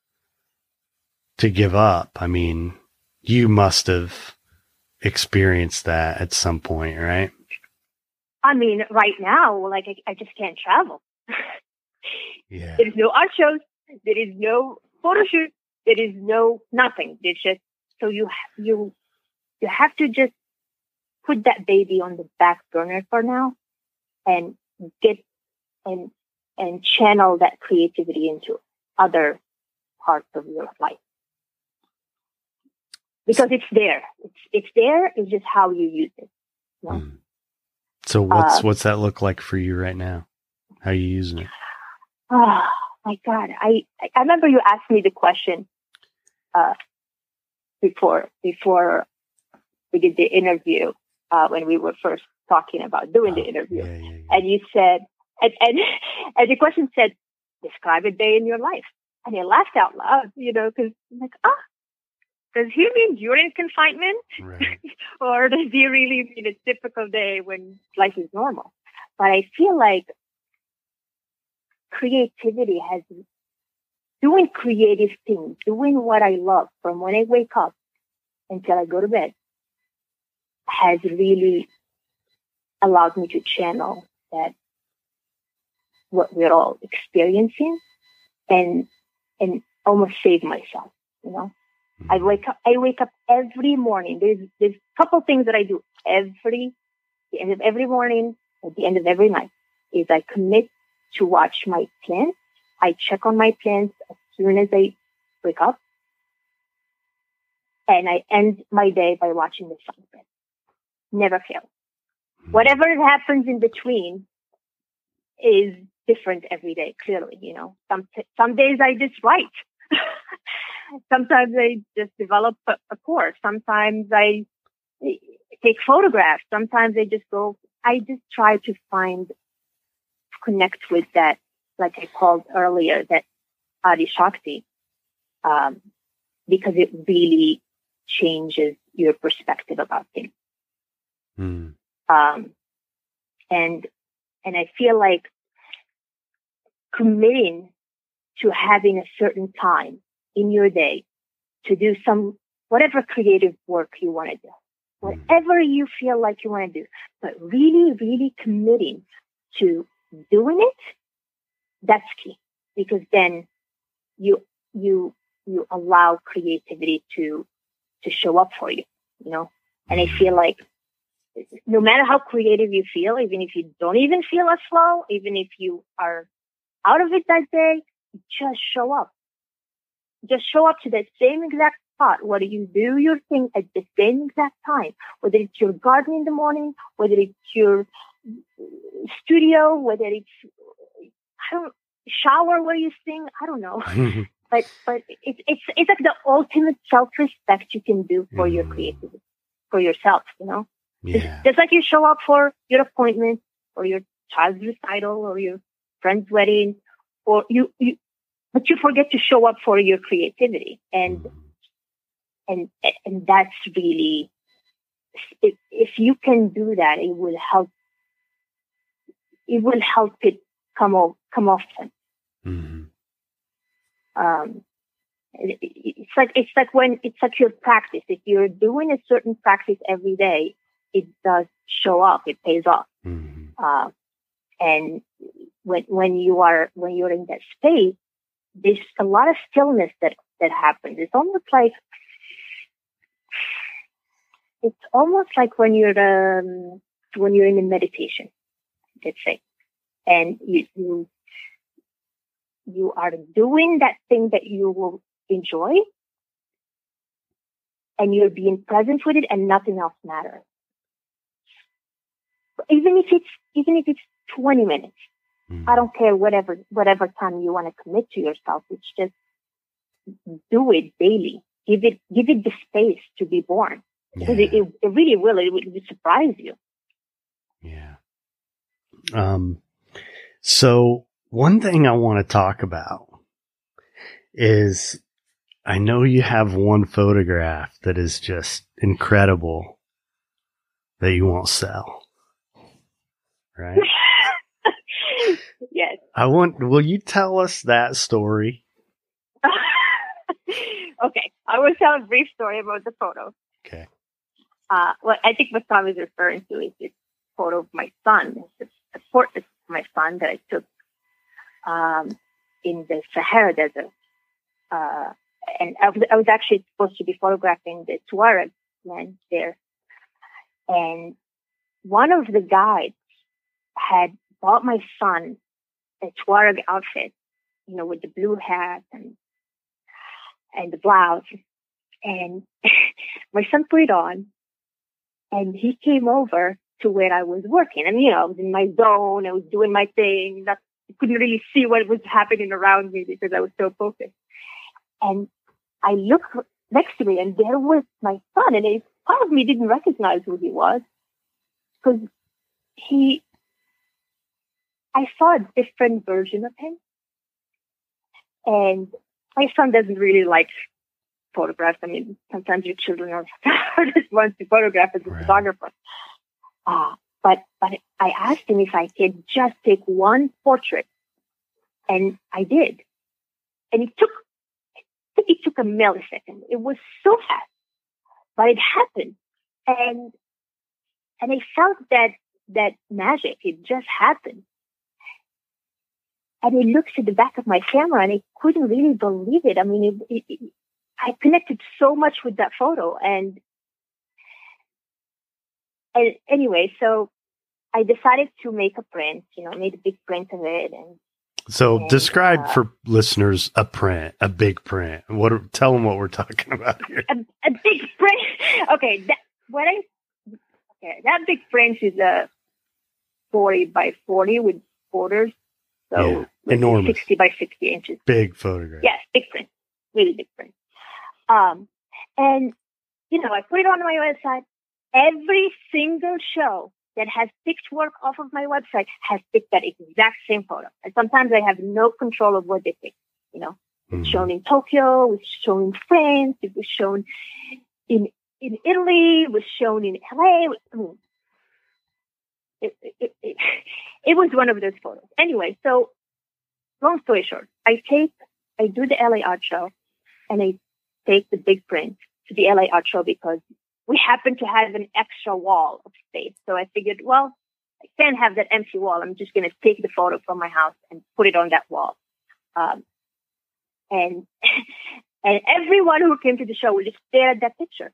Speaker 1: to give up. I mean, you must have experienced that at some point, right?
Speaker 2: I mean, right now, like I, I just can't travel.
Speaker 1: Yeah.
Speaker 2: There is no art shows. There is no photo shoot. There is no nothing. It's just, so you, you, you have to just put that baby on the back burner for now and get, and, and channel that creativity into other parts of your life. Because it's there. It's, it's there. It's just how you use it. You know? mm.
Speaker 1: So what's, uh, what's that look like for you right now? How are you using it?
Speaker 2: Oh my God. I, I remember you asked me the question, uh, before, before we did the interview, uh, when we were first talking about doing oh, the interview.
Speaker 1: Yeah, yeah, yeah.
Speaker 2: And you said, and, and, and the question said, describe a day in your life. And I laughed out loud, you know, cause I'm like, ah, does he mean you're in confinement?
Speaker 1: Right.
Speaker 2: Or does he really mean a typical day when life is normal? But I feel like creativity has, doing creative things, doing what I love from when I wake up until I go to bed has really allowed me to channel that what we're all experiencing and, and almost save myself, you know? Mm-hmm. I wake up, I wake up every morning. There's, there's a couple things that I do every, the end of every morning, at the end of every night, is I commit to watch my plants. I check on my plants as soon as I wake up. And I end my day by watching the sunset. Never fail. Mm-hmm. Whatever happens in between is different every day, clearly, you know. Some, some days I just write. Sometimes I just develop a, a course. Sometimes I take photographs. Sometimes I just go, I just try to find, connect with that, like I called earlier, that Adi Shakti, um, because it really changes your perspective about things.
Speaker 1: Mm.
Speaker 2: Um, and, and I feel like committing to having a certain time in your day to do some, whatever creative work you want to do, whatever you feel like you want to do, but really, really committing to doing it, that's key, because then you, you, you allow creativity to, to show up for you, you know? And I feel like no matter how creative you feel, even if you don't even feel a flow, even if you are out of it that day, just show up. Just show up to that same exact spot, whether you do your thing at the same exact time, whether it's your garden in the morning, whether it's your studio, whether it's, I don't, shower where you sing, I don't know. but, but it's, it's, it's like the ultimate self-respect you can do for mm. your creativity, for yourself, you know?
Speaker 1: Yeah.
Speaker 2: Just, just like you show up for your appointment or your child's recital or your friend's wedding, or you, you, but you forget to show up for your creativity. And, mm. and, and that's really, if, if you can do that, it will help, it will help it come off, come often.
Speaker 1: Mm-hmm.
Speaker 2: Um, it, it's like, it's like when, it's like your practice. If you're doing a certain practice every day, it does show up, it pays off.
Speaker 1: Mm-hmm.
Speaker 2: Uh, and when, when you are, when you're in that space, there's a lot of stillness that, that happens. It's almost like, it's almost like when you're, um, when you're in a meditation, let's say, and you, you, you are doing that thing that you will enjoy, and you're being present with it, and nothing else matters. Even if it's, even if it's twenty minutes, mm-hmm. I don't care whatever, whatever time you want to commit to yourself. It's just do it daily. Give it, give it the space to be born.
Speaker 1: Yeah.
Speaker 2: It, it, it really will. It will surprise you.
Speaker 1: Yeah. Um, so one thing I want to talk about is, I know you have one photograph that is just incredible that you won't sell. Right?
Speaker 2: Yes.
Speaker 1: I want, will you tell us that story?
Speaker 2: Okay. I will tell a brief story about the photo.
Speaker 1: Okay.
Speaker 2: Uh, what I think what Tom is referring to is this photo of my son. It's a portrait of my son that I took, um, in the Sahara Desert. Uh, and I was, I was actually supposed to be photographing the Tuareg land there. And one of the guides had bought my son a Tuareg outfit, you know, with the blue hat and, and the blouse. And my son put it on, and he came over to where I was working. And, you know, I was in my zone. I was doing my thing. Not, I couldn't really see what was happening around me because I was so focused. And I looked next to me, and there was my son. And it, part of me didn't recognize who he was, because he, I saw a different version of him. And my son doesn't really like photographs. I mean, sometimes your children are hardest ones to photograph as a
Speaker 1: right. photographer.
Speaker 2: Uh, but, but I asked him if I could just take one portrait. And I did. And it took, it took a millisecond. It was so fast, but it happened. And, and I felt that, that magic. It just happened. And I looked at the back of my camera, and I couldn't really believe it. I mean, it, it, it, I connected so much with that photo. And, and anyway, so I decided to make a print, you know, made a big print of it. And
Speaker 1: so
Speaker 2: and,
Speaker 1: describe
Speaker 2: uh,
Speaker 1: for listeners a print, a big print. What? Are, tell them what we're talking about here.
Speaker 2: A, a big print. Okay, that, what I okay, that big print is a forty by forty with borders. So
Speaker 1: yeah, enormous,
Speaker 2: sixty by sixty inches.
Speaker 1: Big photograph.
Speaker 2: Yes, big print, really big print. Um, and you know, I put it on my website. Every single show that has picked work off of my website has picked that exact same photo. And sometimes I have no control of what they pick. You know,
Speaker 1: mm-hmm.
Speaker 2: it's shown in Tokyo, it's shown in France, it was shown in in Italy, it was shown in L A. it, it, it, it was one of those photos. Anyway, so long story short, I take, I do the L A Art Show, and I take the big print to the L A Art Show because we happen to have an extra wall of space. So I figured, well, I can't have that empty wall. I'm just going to take the photo from my house and put it on that wall. Um, and and everyone who came to the show would just stare at that picture.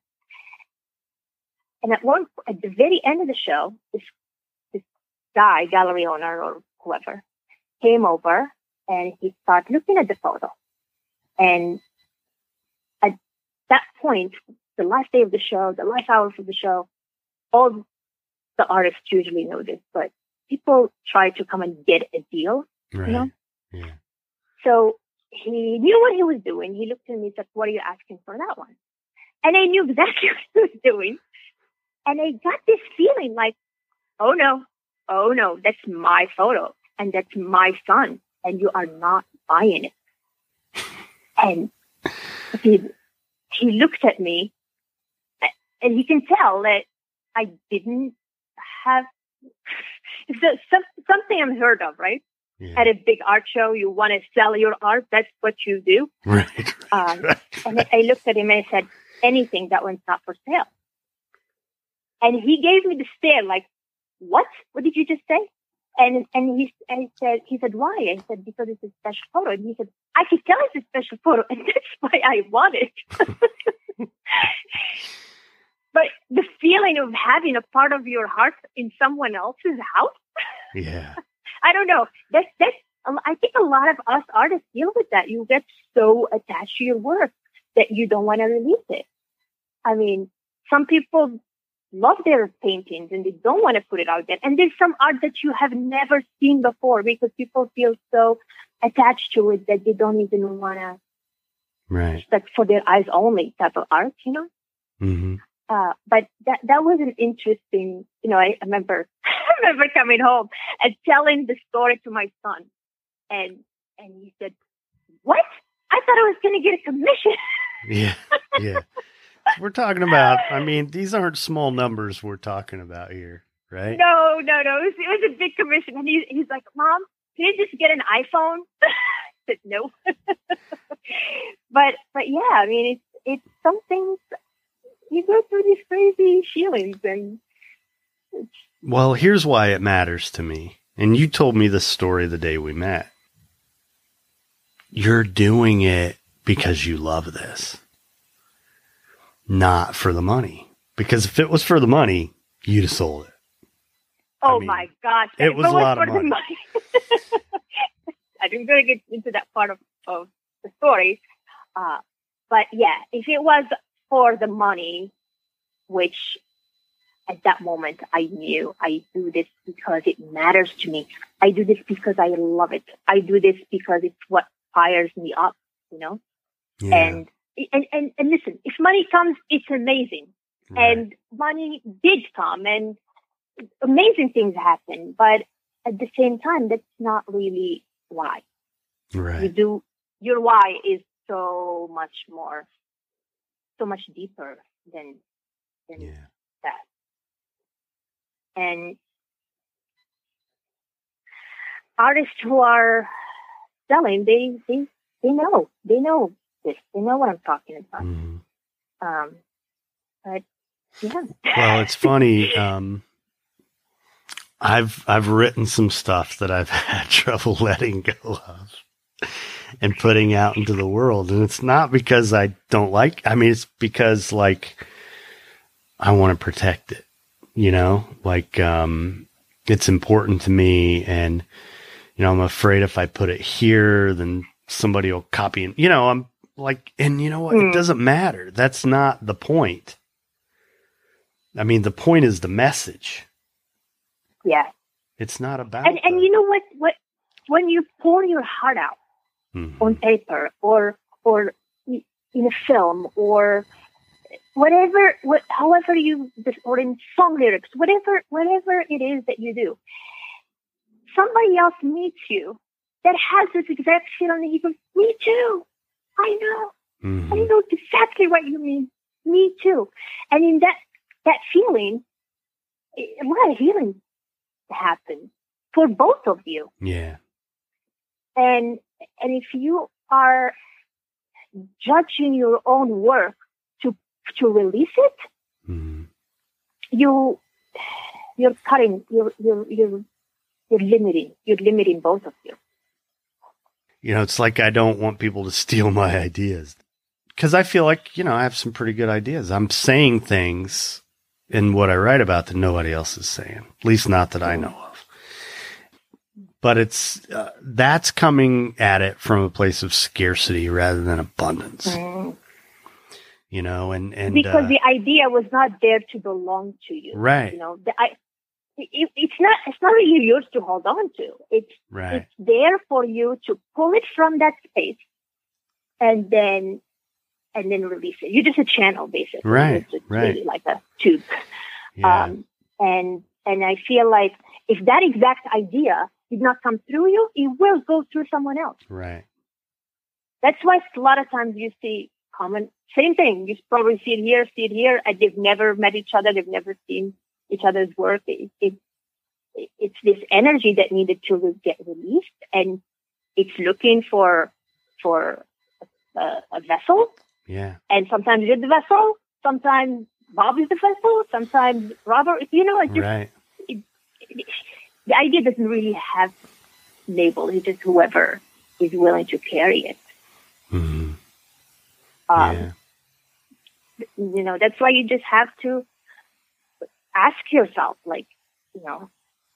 Speaker 2: And at one, at the very end of the show, this this guy, gallery owner or whoever, came over and he started looking at the photo. And at that point, the last day of the show, the last hours of the show, all the artists usually know this, but people try to come and get a deal,
Speaker 1: right.
Speaker 2: you know?
Speaker 1: Yeah.
Speaker 2: So he knew what he was doing. He looked at me and said, what are you asking for that one? And I knew exactly what he was doing. And I got this feeling like, oh no, oh no, that's my photo and that's my son and you are not buying it. And he, he looked at me and you can tell that I didn't have it's a, some, something unheard of, right? Yeah. At a big art show, you want to sell your art. That's what you do.
Speaker 1: Right. right,
Speaker 2: um,
Speaker 1: right.
Speaker 2: And I looked at him and I said, anything that one's not for sale. And he gave me the stare like, what? What did you just say? And and he and he said, he said, why? I said, because it's a special photo. And he said, I can tell it's a special photo, and that's why I want it. But the feeling of having a part of your heart in someone else's house.
Speaker 1: Yeah.
Speaker 2: I don't know. That's, that's, I think a lot of us artists deal with that. You get so attached to your work that you don't want to release it. I mean, some people love their paintings and they don't want to put it out there. And there's some art that you have never seen before because people feel so attached to it that they don't even want to,
Speaker 1: right,
Speaker 2: like for their eyes only type of art, you know?
Speaker 1: Mm-hmm.
Speaker 2: Uh, but that, that was an interesting, you know, I remember, I remember coming home and telling the story to my son. And, and he said, what? I thought I was going to get a commission.
Speaker 1: Yeah. Yeah. We're talking about, I mean, these aren't small numbers we're talking about here, right?
Speaker 2: No, no, no. It was, it was a big commission. And he, he's like, Mom, can you just get an iPhone? I said, no. but, but yeah, I mean, it's, it's something. You go through these crazy feelings and
Speaker 1: well, here's why it matters to me. And you told me this story the day we met. You're doing it because you love this, not for the money. Because if it was for the money, you'd have sold it.
Speaker 2: Oh
Speaker 1: I mean,
Speaker 2: my gosh.
Speaker 1: It was a lot of money.
Speaker 2: money. I didn't really get into that part of, of the story. Uh, but yeah, if it was for the money, which at that moment I knew I do this because it matters to me. I do this because I love it. I do this because it's what fires me up, you know?
Speaker 1: Yeah.
Speaker 2: And, and, and, and listen, if money comes, it's amazing. Right. And money did come and amazing things happen. But at the same time, that's not really why.
Speaker 1: Right.
Speaker 2: You do, your why is so much more, so much deeper than, than
Speaker 1: yeah.
Speaker 2: that. And artists who are selling, they, they, they know, they know this, they know what I'm talking about. Mm-hmm. Um, but yeah.
Speaker 1: Well, it's funny. Um, I've, I've written some stuff that I've had trouble letting go of and putting out into the world. And it's not because I don't like, I mean, it's because like, I want to protect it, you know, like, um, it's important to me. And, you know, I'm afraid if I put it here, then somebody will copy it. You know, I'm like, and you know what? Mm. It doesn't matter. That's not the point. I mean, the point is the message.
Speaker 2: Yeah.
Speaker 1: It's not about.
Speaker 2: And, and
Speaker 1: the,
Speaker 2: you know what, what, when you pour your heart out mm-hmm. on paper or, or in a film or whatever, what, however you, or in song lyrics, whatever, whatever it is that you do, somebody else meets you that has this exact feeling and he goes, me too. I know. Mm-hmm. I know exactly what you mean. Me too. And in that, that feeling, a lot of healing happen for both of you.
Speaker 1: Yeah.
Speaker 2: And, and if you are judging your own work to, to release it,
Speaker 1: mm-hmm.
Speaker 2: you, you're cutting, you're, you're, you're, you're limiting, you're limiting both of you.
Speaker 1: You know, it's like I don't want people to steal my ideas because I feel like, you know, I have some pretty good ideas. I'm saying things in what I write about that nobody else is saying, at least not that I know of. But it's, uh, that's coming at it from a place of scarcity rather than abundance,
Speaker 2: mm.
Speaker 1: you know, and, and,
Speaker 2: because
Speaker 1: uh,
Speaker 2: the idea was not there to belong to you.
Speaker 1: Right.
Speaker 2: You know, the, I, it, it's not, it's not really yours to hold on to. It's,
Speaker 1: right.
Speaker 2: it's there for you to pull it from that space and then, and then release it. You're just a channel, basically.
Speaker 1: Right.
Speaker 2: It's
Speaker 1: right.
Speaker 2: really like a tube.
Speaker 1: Yeah.
Speaker 2: Um, and, and I feel like if that exact idea did not come through you, it will go through someone else.
Speaker 1: Right.
Speaker 2: That's why a lot of times you see common, same thing. You probably see it here, see it here, and they've never met each other. They've never seen each other's work. It, it, it, it's this energy that needed to get released, and it's looking for, for a, a vessel.
Speaker 1: Yeah.
Speaker 2: And sometimes you're the vessel. Sometimes Bob is the vessel. Sometimes Robert, you know, it's just,
Speaker 1: right.
Speaker 2: it, it, the idea doesn't really have label. It's just whoever is willing to carry it.
Speaker 1: Mm-hmm.
Speaker 2: Um,
Speaker 1: yeah.
Speaker 2: You know, that's why you just have to ask yourself, like, you know,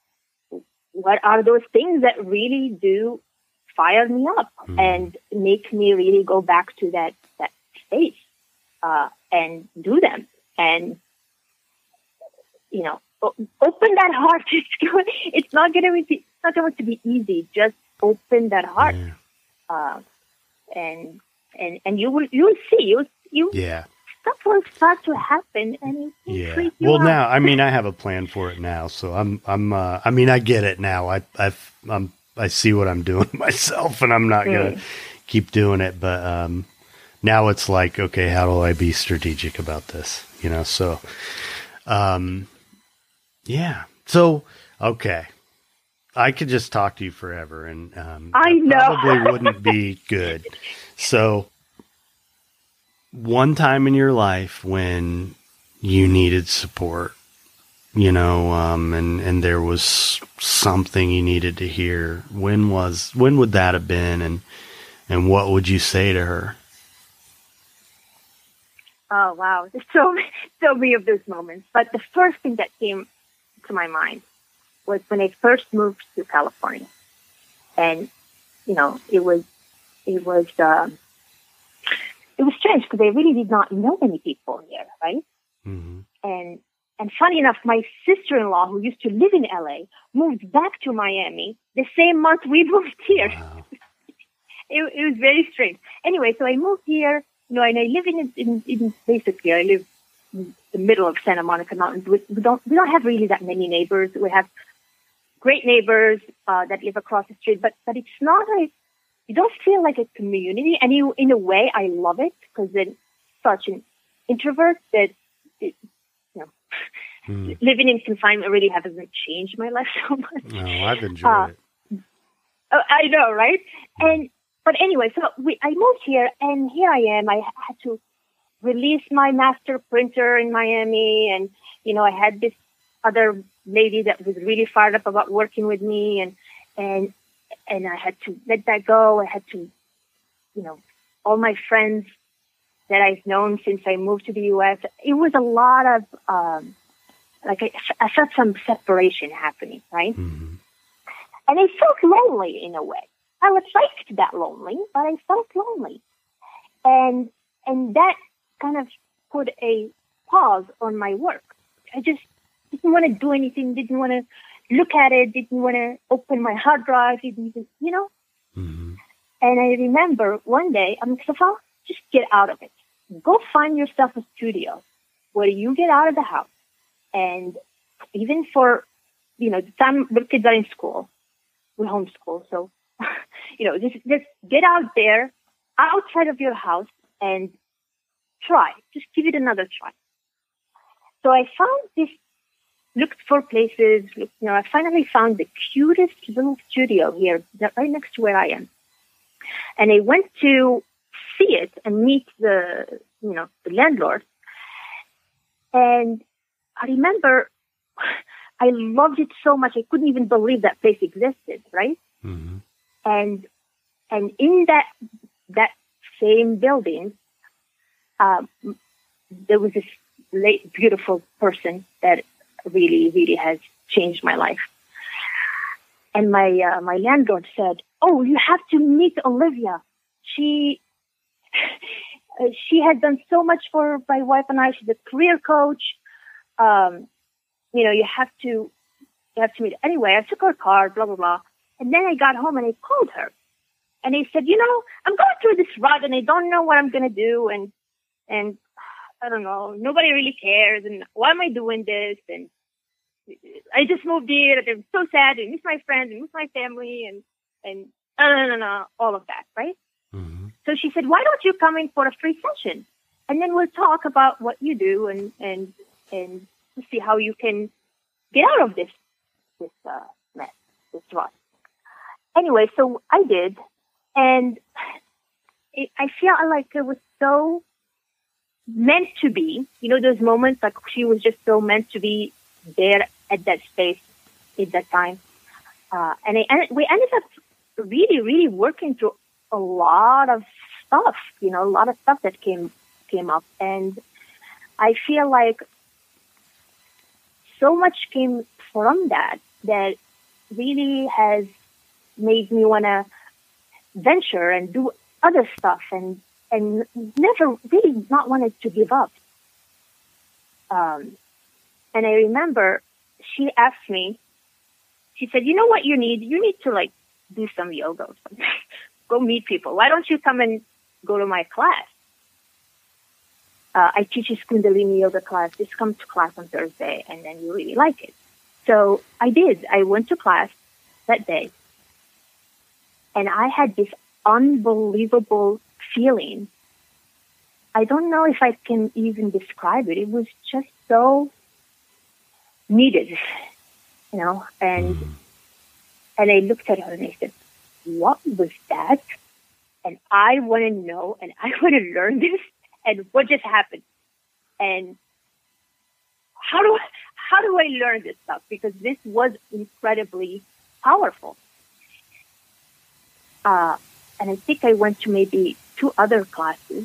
Speaker 2: what are those things that really do fire me up mm-hmm. and make me really go back to that, that space, uh, and do them. And, you know, open that heart. It's, going, it's not going to be, it's not going to be easy. Just open that heart.
Speaker 1: Yeah.
Speaker 2: Uh, and, and, and you will, you will see, you, you,
Speaker 1: yeah.
Speaker 2: stuff will start to happen and it will
Speaker 1: yeah.
Speaker 2: freak you
Speaker 1: well,
Speaker 2: out.
Speaker 1: now, I mean, I have a plan for it now. So I'm, I'm, uh, I mean, I get it now. I, I've, I'm, I see what I'm doing myself and I'm not mm. going to keep doing it. But, um, now it's like, okay, how do I be strategic about this? You know, so, um, yeah. So, okay. I could just talk to you forever and, um,
Speaker 2: I know.
Speaker 1: probably wouldn't be good. So one time in your life when you needed support, you know, um, and, and there was something you needed to hear, when was, when would that have been? And, and what would you say to her?
Speaker 2: Oh, wow. There's so, so many of those moments. But the first thing that came to my mind was when I first moved to California. And, you know, it was, it was, um, it was strange because I really did not know many people here, right?
Speaker 1: Mm-hmm.
Speaker 2: And, and funny enough, my sister-in-law, who used to live in L A, moved back to Miami the same month we moved here.
Speaker 1: Wow.
Speaker 2: it, it was very strange. Anyway, so I moved here. You know, and I live in, in, in basically, I live in the middle of Santa Monica Mountains. We, we don't, we don't have really that many neighbors. We have great neighbors, uh, that live across the street, but, but it's not like, you don't feel like a community. And you, in a way, I love it because then such an introvert that, it, you know, mm. living in confinement really hasn't changed my life so much.
Speaker 1: No, I've enjoyed
Speaker 2: uh,
Speaker 1: it.
Speaker 2: I know, right? And, But anyway, so we, I moved here, and here I am. I had to release my master printer in Miami, and, you know, I had this other lady that was really fired up about working with me, and and and I had to let that go. I had to, you know, all my friends that I've known since I moved to the U S, it was a lot of, um, like, I, I felt some separation happening, right?
Speaker 1: Mm-hmm.
Speaker 2: And I felt lonely in a way. I was liked that lonely, but I felt lonely. And and that kind of put a pause on my work. I just didn't want to do anything, didn't want to look at it, didn't want to open my hard drive, didn't even, you know?
Speaker 1: Mm-hmm.
Speaker 2: And I remember one day, I'm like, Safa, just get out of it. Go find yourself a studio where you get out of the house. And even for, you know, the time the kids are in school, we homeschool, so you know, just, just get out there, outside of your house, and try. Just give it another try. So I found this looked for places. You know, I finally found the cutest little studio here, right next to where I am. And I went to see it and meet the, you know, the landlord. And I remember I loved it so much. I couldn't even believe that place existed, right?
Speaker 1: Mm-hmm.
Speaker 2: And, and in that, that same building, um, there was this late, beautiful person that really, really has changed my life. And my, uh, my landlord said, "Oh, you have to meet Olivia. She, she has done so much for my wife and I. She's a career coach. Um, you know, you have to, you have to meet." Anyway, I took her card, blah, blah, blah. And then I got home and I called her. And I said, "You know, I'm going through this rut and I don't know what I'm going to do. And, and I don't know, nobody really cares. And why am I doing this? And I just moved here. And I'm so sad. I miss my friends. I miss my family. And, and, uh, no, no, no, all of that, right?"
Speaker 1: Mm-hmm.
Speaker 2: So she said, "Why don't you come in for a free session? And then we'll talk about what you do and, and, and see how you can get out of this, this, uh, mess, this rut." Anyway, so I did. And it, I feel like it was so meant to be. You know, those moments, like she was just so meant to be there at that space at that time. Uh, and, I, and we ended up really, really working through a lot of stuff, you know, a lot of stuff that came came up. And I feel like so much came from that that really has made me want to venture and do other stuff and and never really not wanted to give up. Um, and I remember she asked me, she said, "You know what you need? You need to like do some yoga or something. Go meet people. Why don't you come and go to my class? Uh, I teach this Kundalini yoga class. Just come to class on Thursday and then you really like it." So I did. I went to class that day and I had this unbelievable feeling. I don't know if I can even describe it. It was just so needed, you know, and,
Speaker 1: Mm.
Speaker 2: and I looked at her and I said, "What was that? And I want to know, and I want to learn this, and what just happened? And how do I, how do I learn this stuff? Because this was incredibly powerful." Uh, and I think I went to maybe two other classes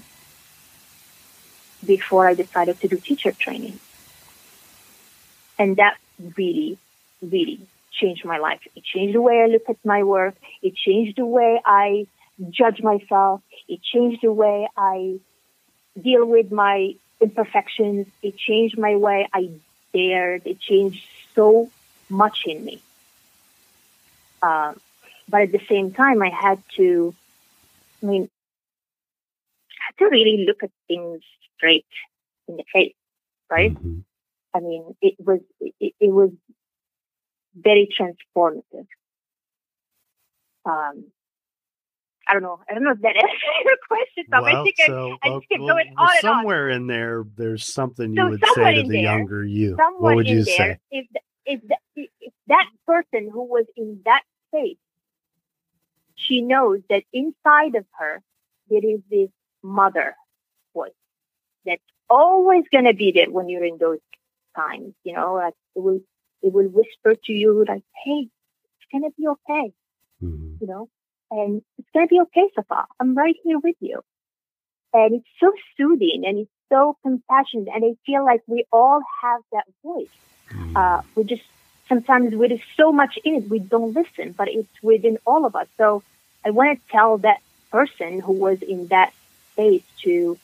Speaker 2: before I decided to do teacher training. And that really, really changed my life. It changed the way I look at my work. It changed the way I judge myself. It changed the way I deal with my imperfections. It changed my way I dared. It changed so much in me. Um, but at the same time, I had to, I mean, I had to really look at things straight in the face, right?
Speaker 1: Mm-hmm.
Speaker 2: I mean, it was, it, it was very transformative. Um, I don't know. I don't know if that answers your question, Tom.
Speaker 1: Well,
Speaker 2: I think
Speaker 1: so,
Speaker 2: I, I
Speaker 1: well,
Speaker 2: just keep
Speaker 1: well,
Speaker 2: going
Speaker 1: well,
Speaker 2: on and
Speaker 1: somewhere in there, there's something you
Speaker 2: So
Speaker 1: would
Speaker 2: somewhere
Speaker 1: say to
Speaker 2: in
Speaker 1: the
Speaker 2: there,
Speaker 1: younger you.
Speaker 2: Someone
Speaker 1: What would
Speaker 2: in
Speaker 1: you
Speaker 2: there,
Speaker 1: say?
Speaker 2: if, the, if, the, if that person who was in that space, she knows that inside of her, there is this mother voice that's always going to be there when you're in those times, you know, like it will, it will whisper to you like, "Hey, it's going to be okay,"
Speaker 1: Mm-hmm.
Speaker 2: you know, and it's going to be okay, Safa. I'm right here with you. And it's so soothing and it's so compassionate. And I feel like we all have that voice.
Speaker 1: Mm-hmm.
Speaker 2: Uh, we just, sometimes with so much in it, we don't listen, but it's within all of us. So I want to tell that person who was in that space to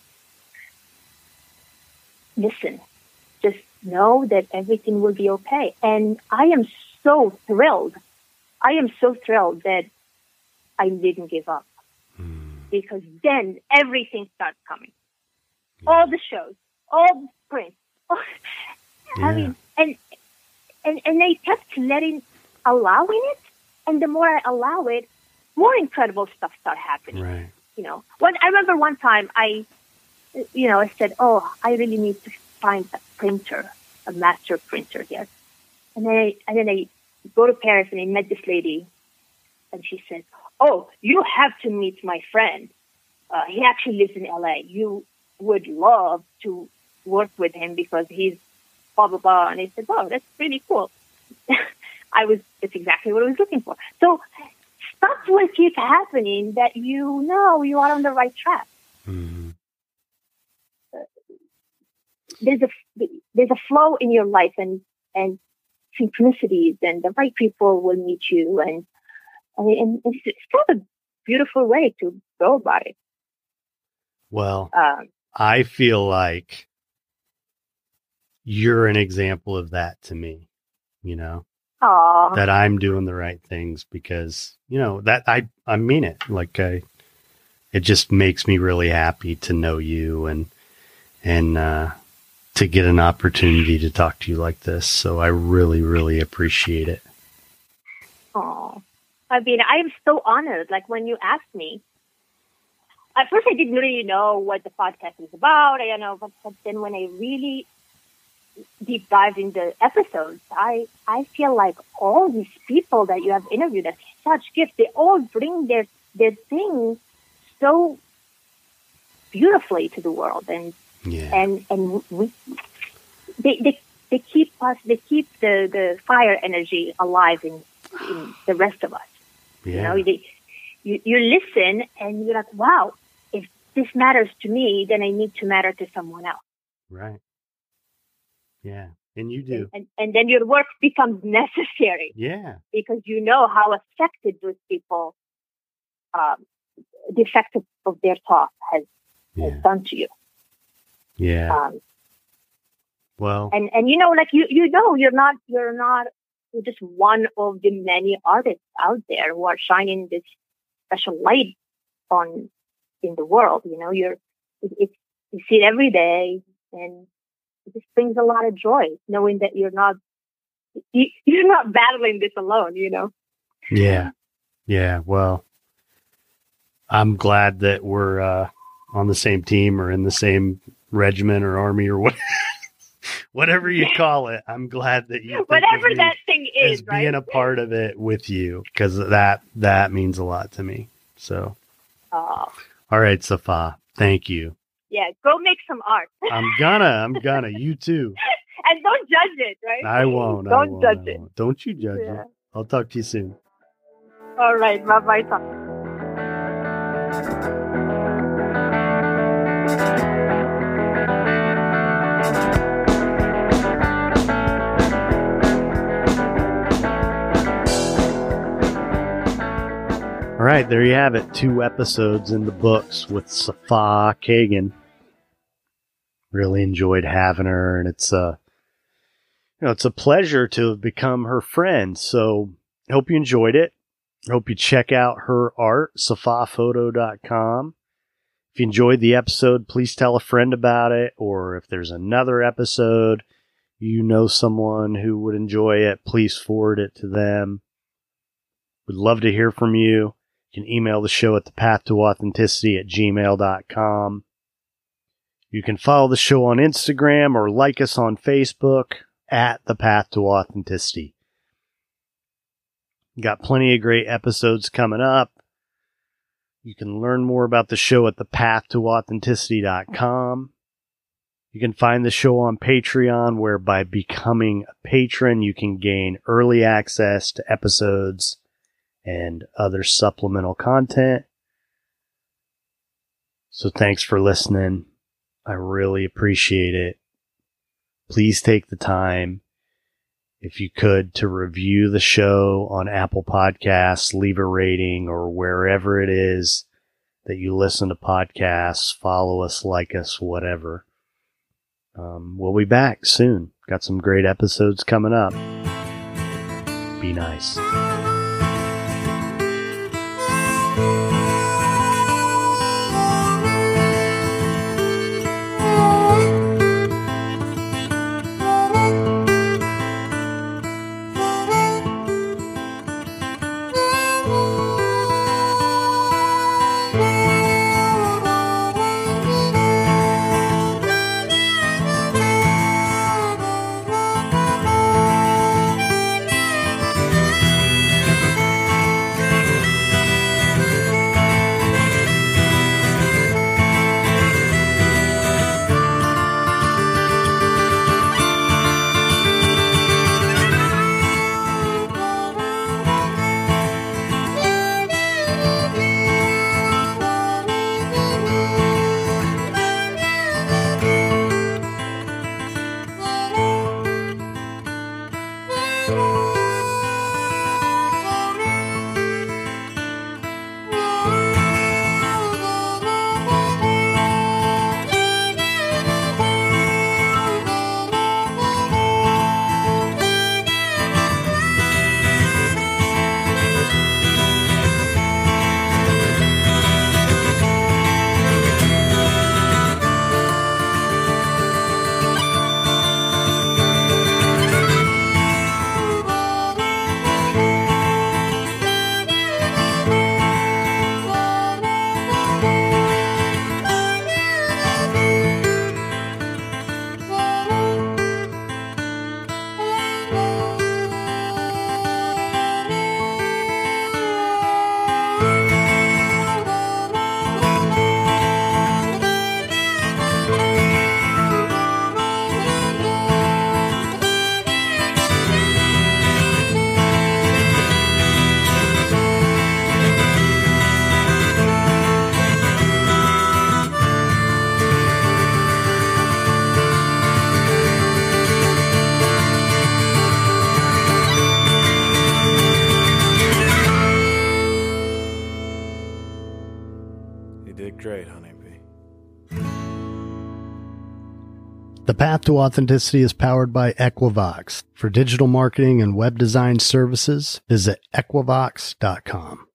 Speaker 2: listen. Just know that everything will be okay. And I am so thrilled. I am so thrilled that I didn't give up.
Speaker 1: Mm-hmm.
Speaker 2: Because then everything starts coming. Yeah. All the shows, all the sprints.
Speaker 1: Yeah.
Speaker 2: I mean, and, and, and I kept letting, allowing it. And the more I allow it, more incredible stuff start happening.
Speaker 1: Right.
Speaker 2: You know, when I remember one time I, you know, I said, "Oh, I really need to find a printer a master printer here. And then I, and then I go to Paris and I met this lady, and she said, "Oh, you have to meet my friend. Uh, he actually lives in L A. You would love to work with him because he's blah, blah, blah." And I said, "Oh, that's pretty cool." I was, that's exactly what I was looking for. So stuff will keep happening that you know you are on the right track.
Speaker 1: Mm-hmm.
Speaker 2: Uh, there's a, there's a flow in your life, and, and synchronicities, and the right people will meet you. And, and, and it's kind of a beautiful way to go about it.
Speaker 1: Well,
Speaker 2: Um,
Speaker 1: I feel like you're an example of that to me, you know,
Speaker 2: Aww.
Speaker 1: that I'm doing the right things because, you know, that I, I mean it. Like I, it just makes me really happy to know you and, and, uh, to get an opportunity to talk to you like this. So I really, really appreciate it.
Speaker 2: Aww. I mean, I am so honored. Like when you asked me, at first I didn't really know what the podcast was about, you know, but, but then when I really deep dived into episodes, I, I feel like all these people that you have interviewed are such gifts. They all bring their, their thing so beautifully to the world. And,
Speaker 1: Yeah.
Speaker 2: and, and we, they, they, they keep us, they keep the, the fire energy alive in, in the rest of us.
Speaker 1: Yeah.
Speaker 2: You know, they, you, you listen and you're like, wow, if this matters to me, then I need to matter to someone else.
Speaker 1: Right. Yeah. And you do.
Speaker 2: And, and then your work becomes necessary.
Speaker 1: Yeah.
Speaker 2: Because you know how affected those people, um, the effect of, of their talk has,
Speaker 1: Yeah.
Speaker 2: has done to you.
Speaker 1: Yeah.
Speaker 2: Um,
Speaker 1: well,
Speaker 2: and, and you know, like you, you know, you're not, you're not, you're just one of the many artists out there who are shining this special light on in the world. You know, you're, it, it, you see it every day, and it just brings a lot of joy knowing that you're not, you, you're not battling this alone, you know?
Speaker 1: yeah. Yeah. Well, I'm glad that we're, uh, on the same team or in the same regiment or army or what, whatever you call it. I'm glad that you,
Speaker 2: whatever that thing is,
Speaker 1: as
Speaker 2: right?
Speaker 1: being a part of it with you, because that, that means a lot to me. So,
Speaker 2: Oh.
Speaker 1: all right, Safa, thank you.
Speaker 2: Yeah. Go make some art.
Speaker 1: I'm gonna, I'm gonna, you too.
Speaker 2: And don't judge it, right?
Speaker 1: I won't.
Speaker 2: Don't
Speaker 1: I won't,
Speaker 2: judge
Speaker 1: I
Speaker 2: it.
Speaker 1: won't. Don't you judge
Speaker 2: Yeah.
Speaker 1: it. I'll talk to you soon.
Speaker 2: All right. Bye-bye.
Speaker 1: All right, there you have it. Two episodes in the books with Safa Kagan. Really enjoyed having her, and it's a, you know, it's a pleasure to have become her friend. So, hope you enjoyed it. Hope you check out her art, safa photo dot com. If you enjoyed the episode, please tell a friend about it, or if there's another episode, you know someone who would enjoy it, please forward it to them. We'd love to hear from you. You can email the show at the path to authenticity at gmail dot com. You can follow the show on Instagram or like us on Facebook at the path to authenticity. Got plenty of great episodes coming up. You can learn more about the show at the path to authenticity dot com. You can find the show on Patreon, where by becoming a patron, you can gain early access to episodes and other supplemental content. So thanks for listening. I really appreciate it. Please take the time, if you could, to review the show on Apple Podcasts, leave a rating, or wherever it is that you listen to podcasts. Follow us, like us, whatever. Um, we'll be back soon. Got some great episodes coming up. Be nice. The Path to Authenticity is powered by Equivox. For digital marketing and web design services, visit equivox dot com.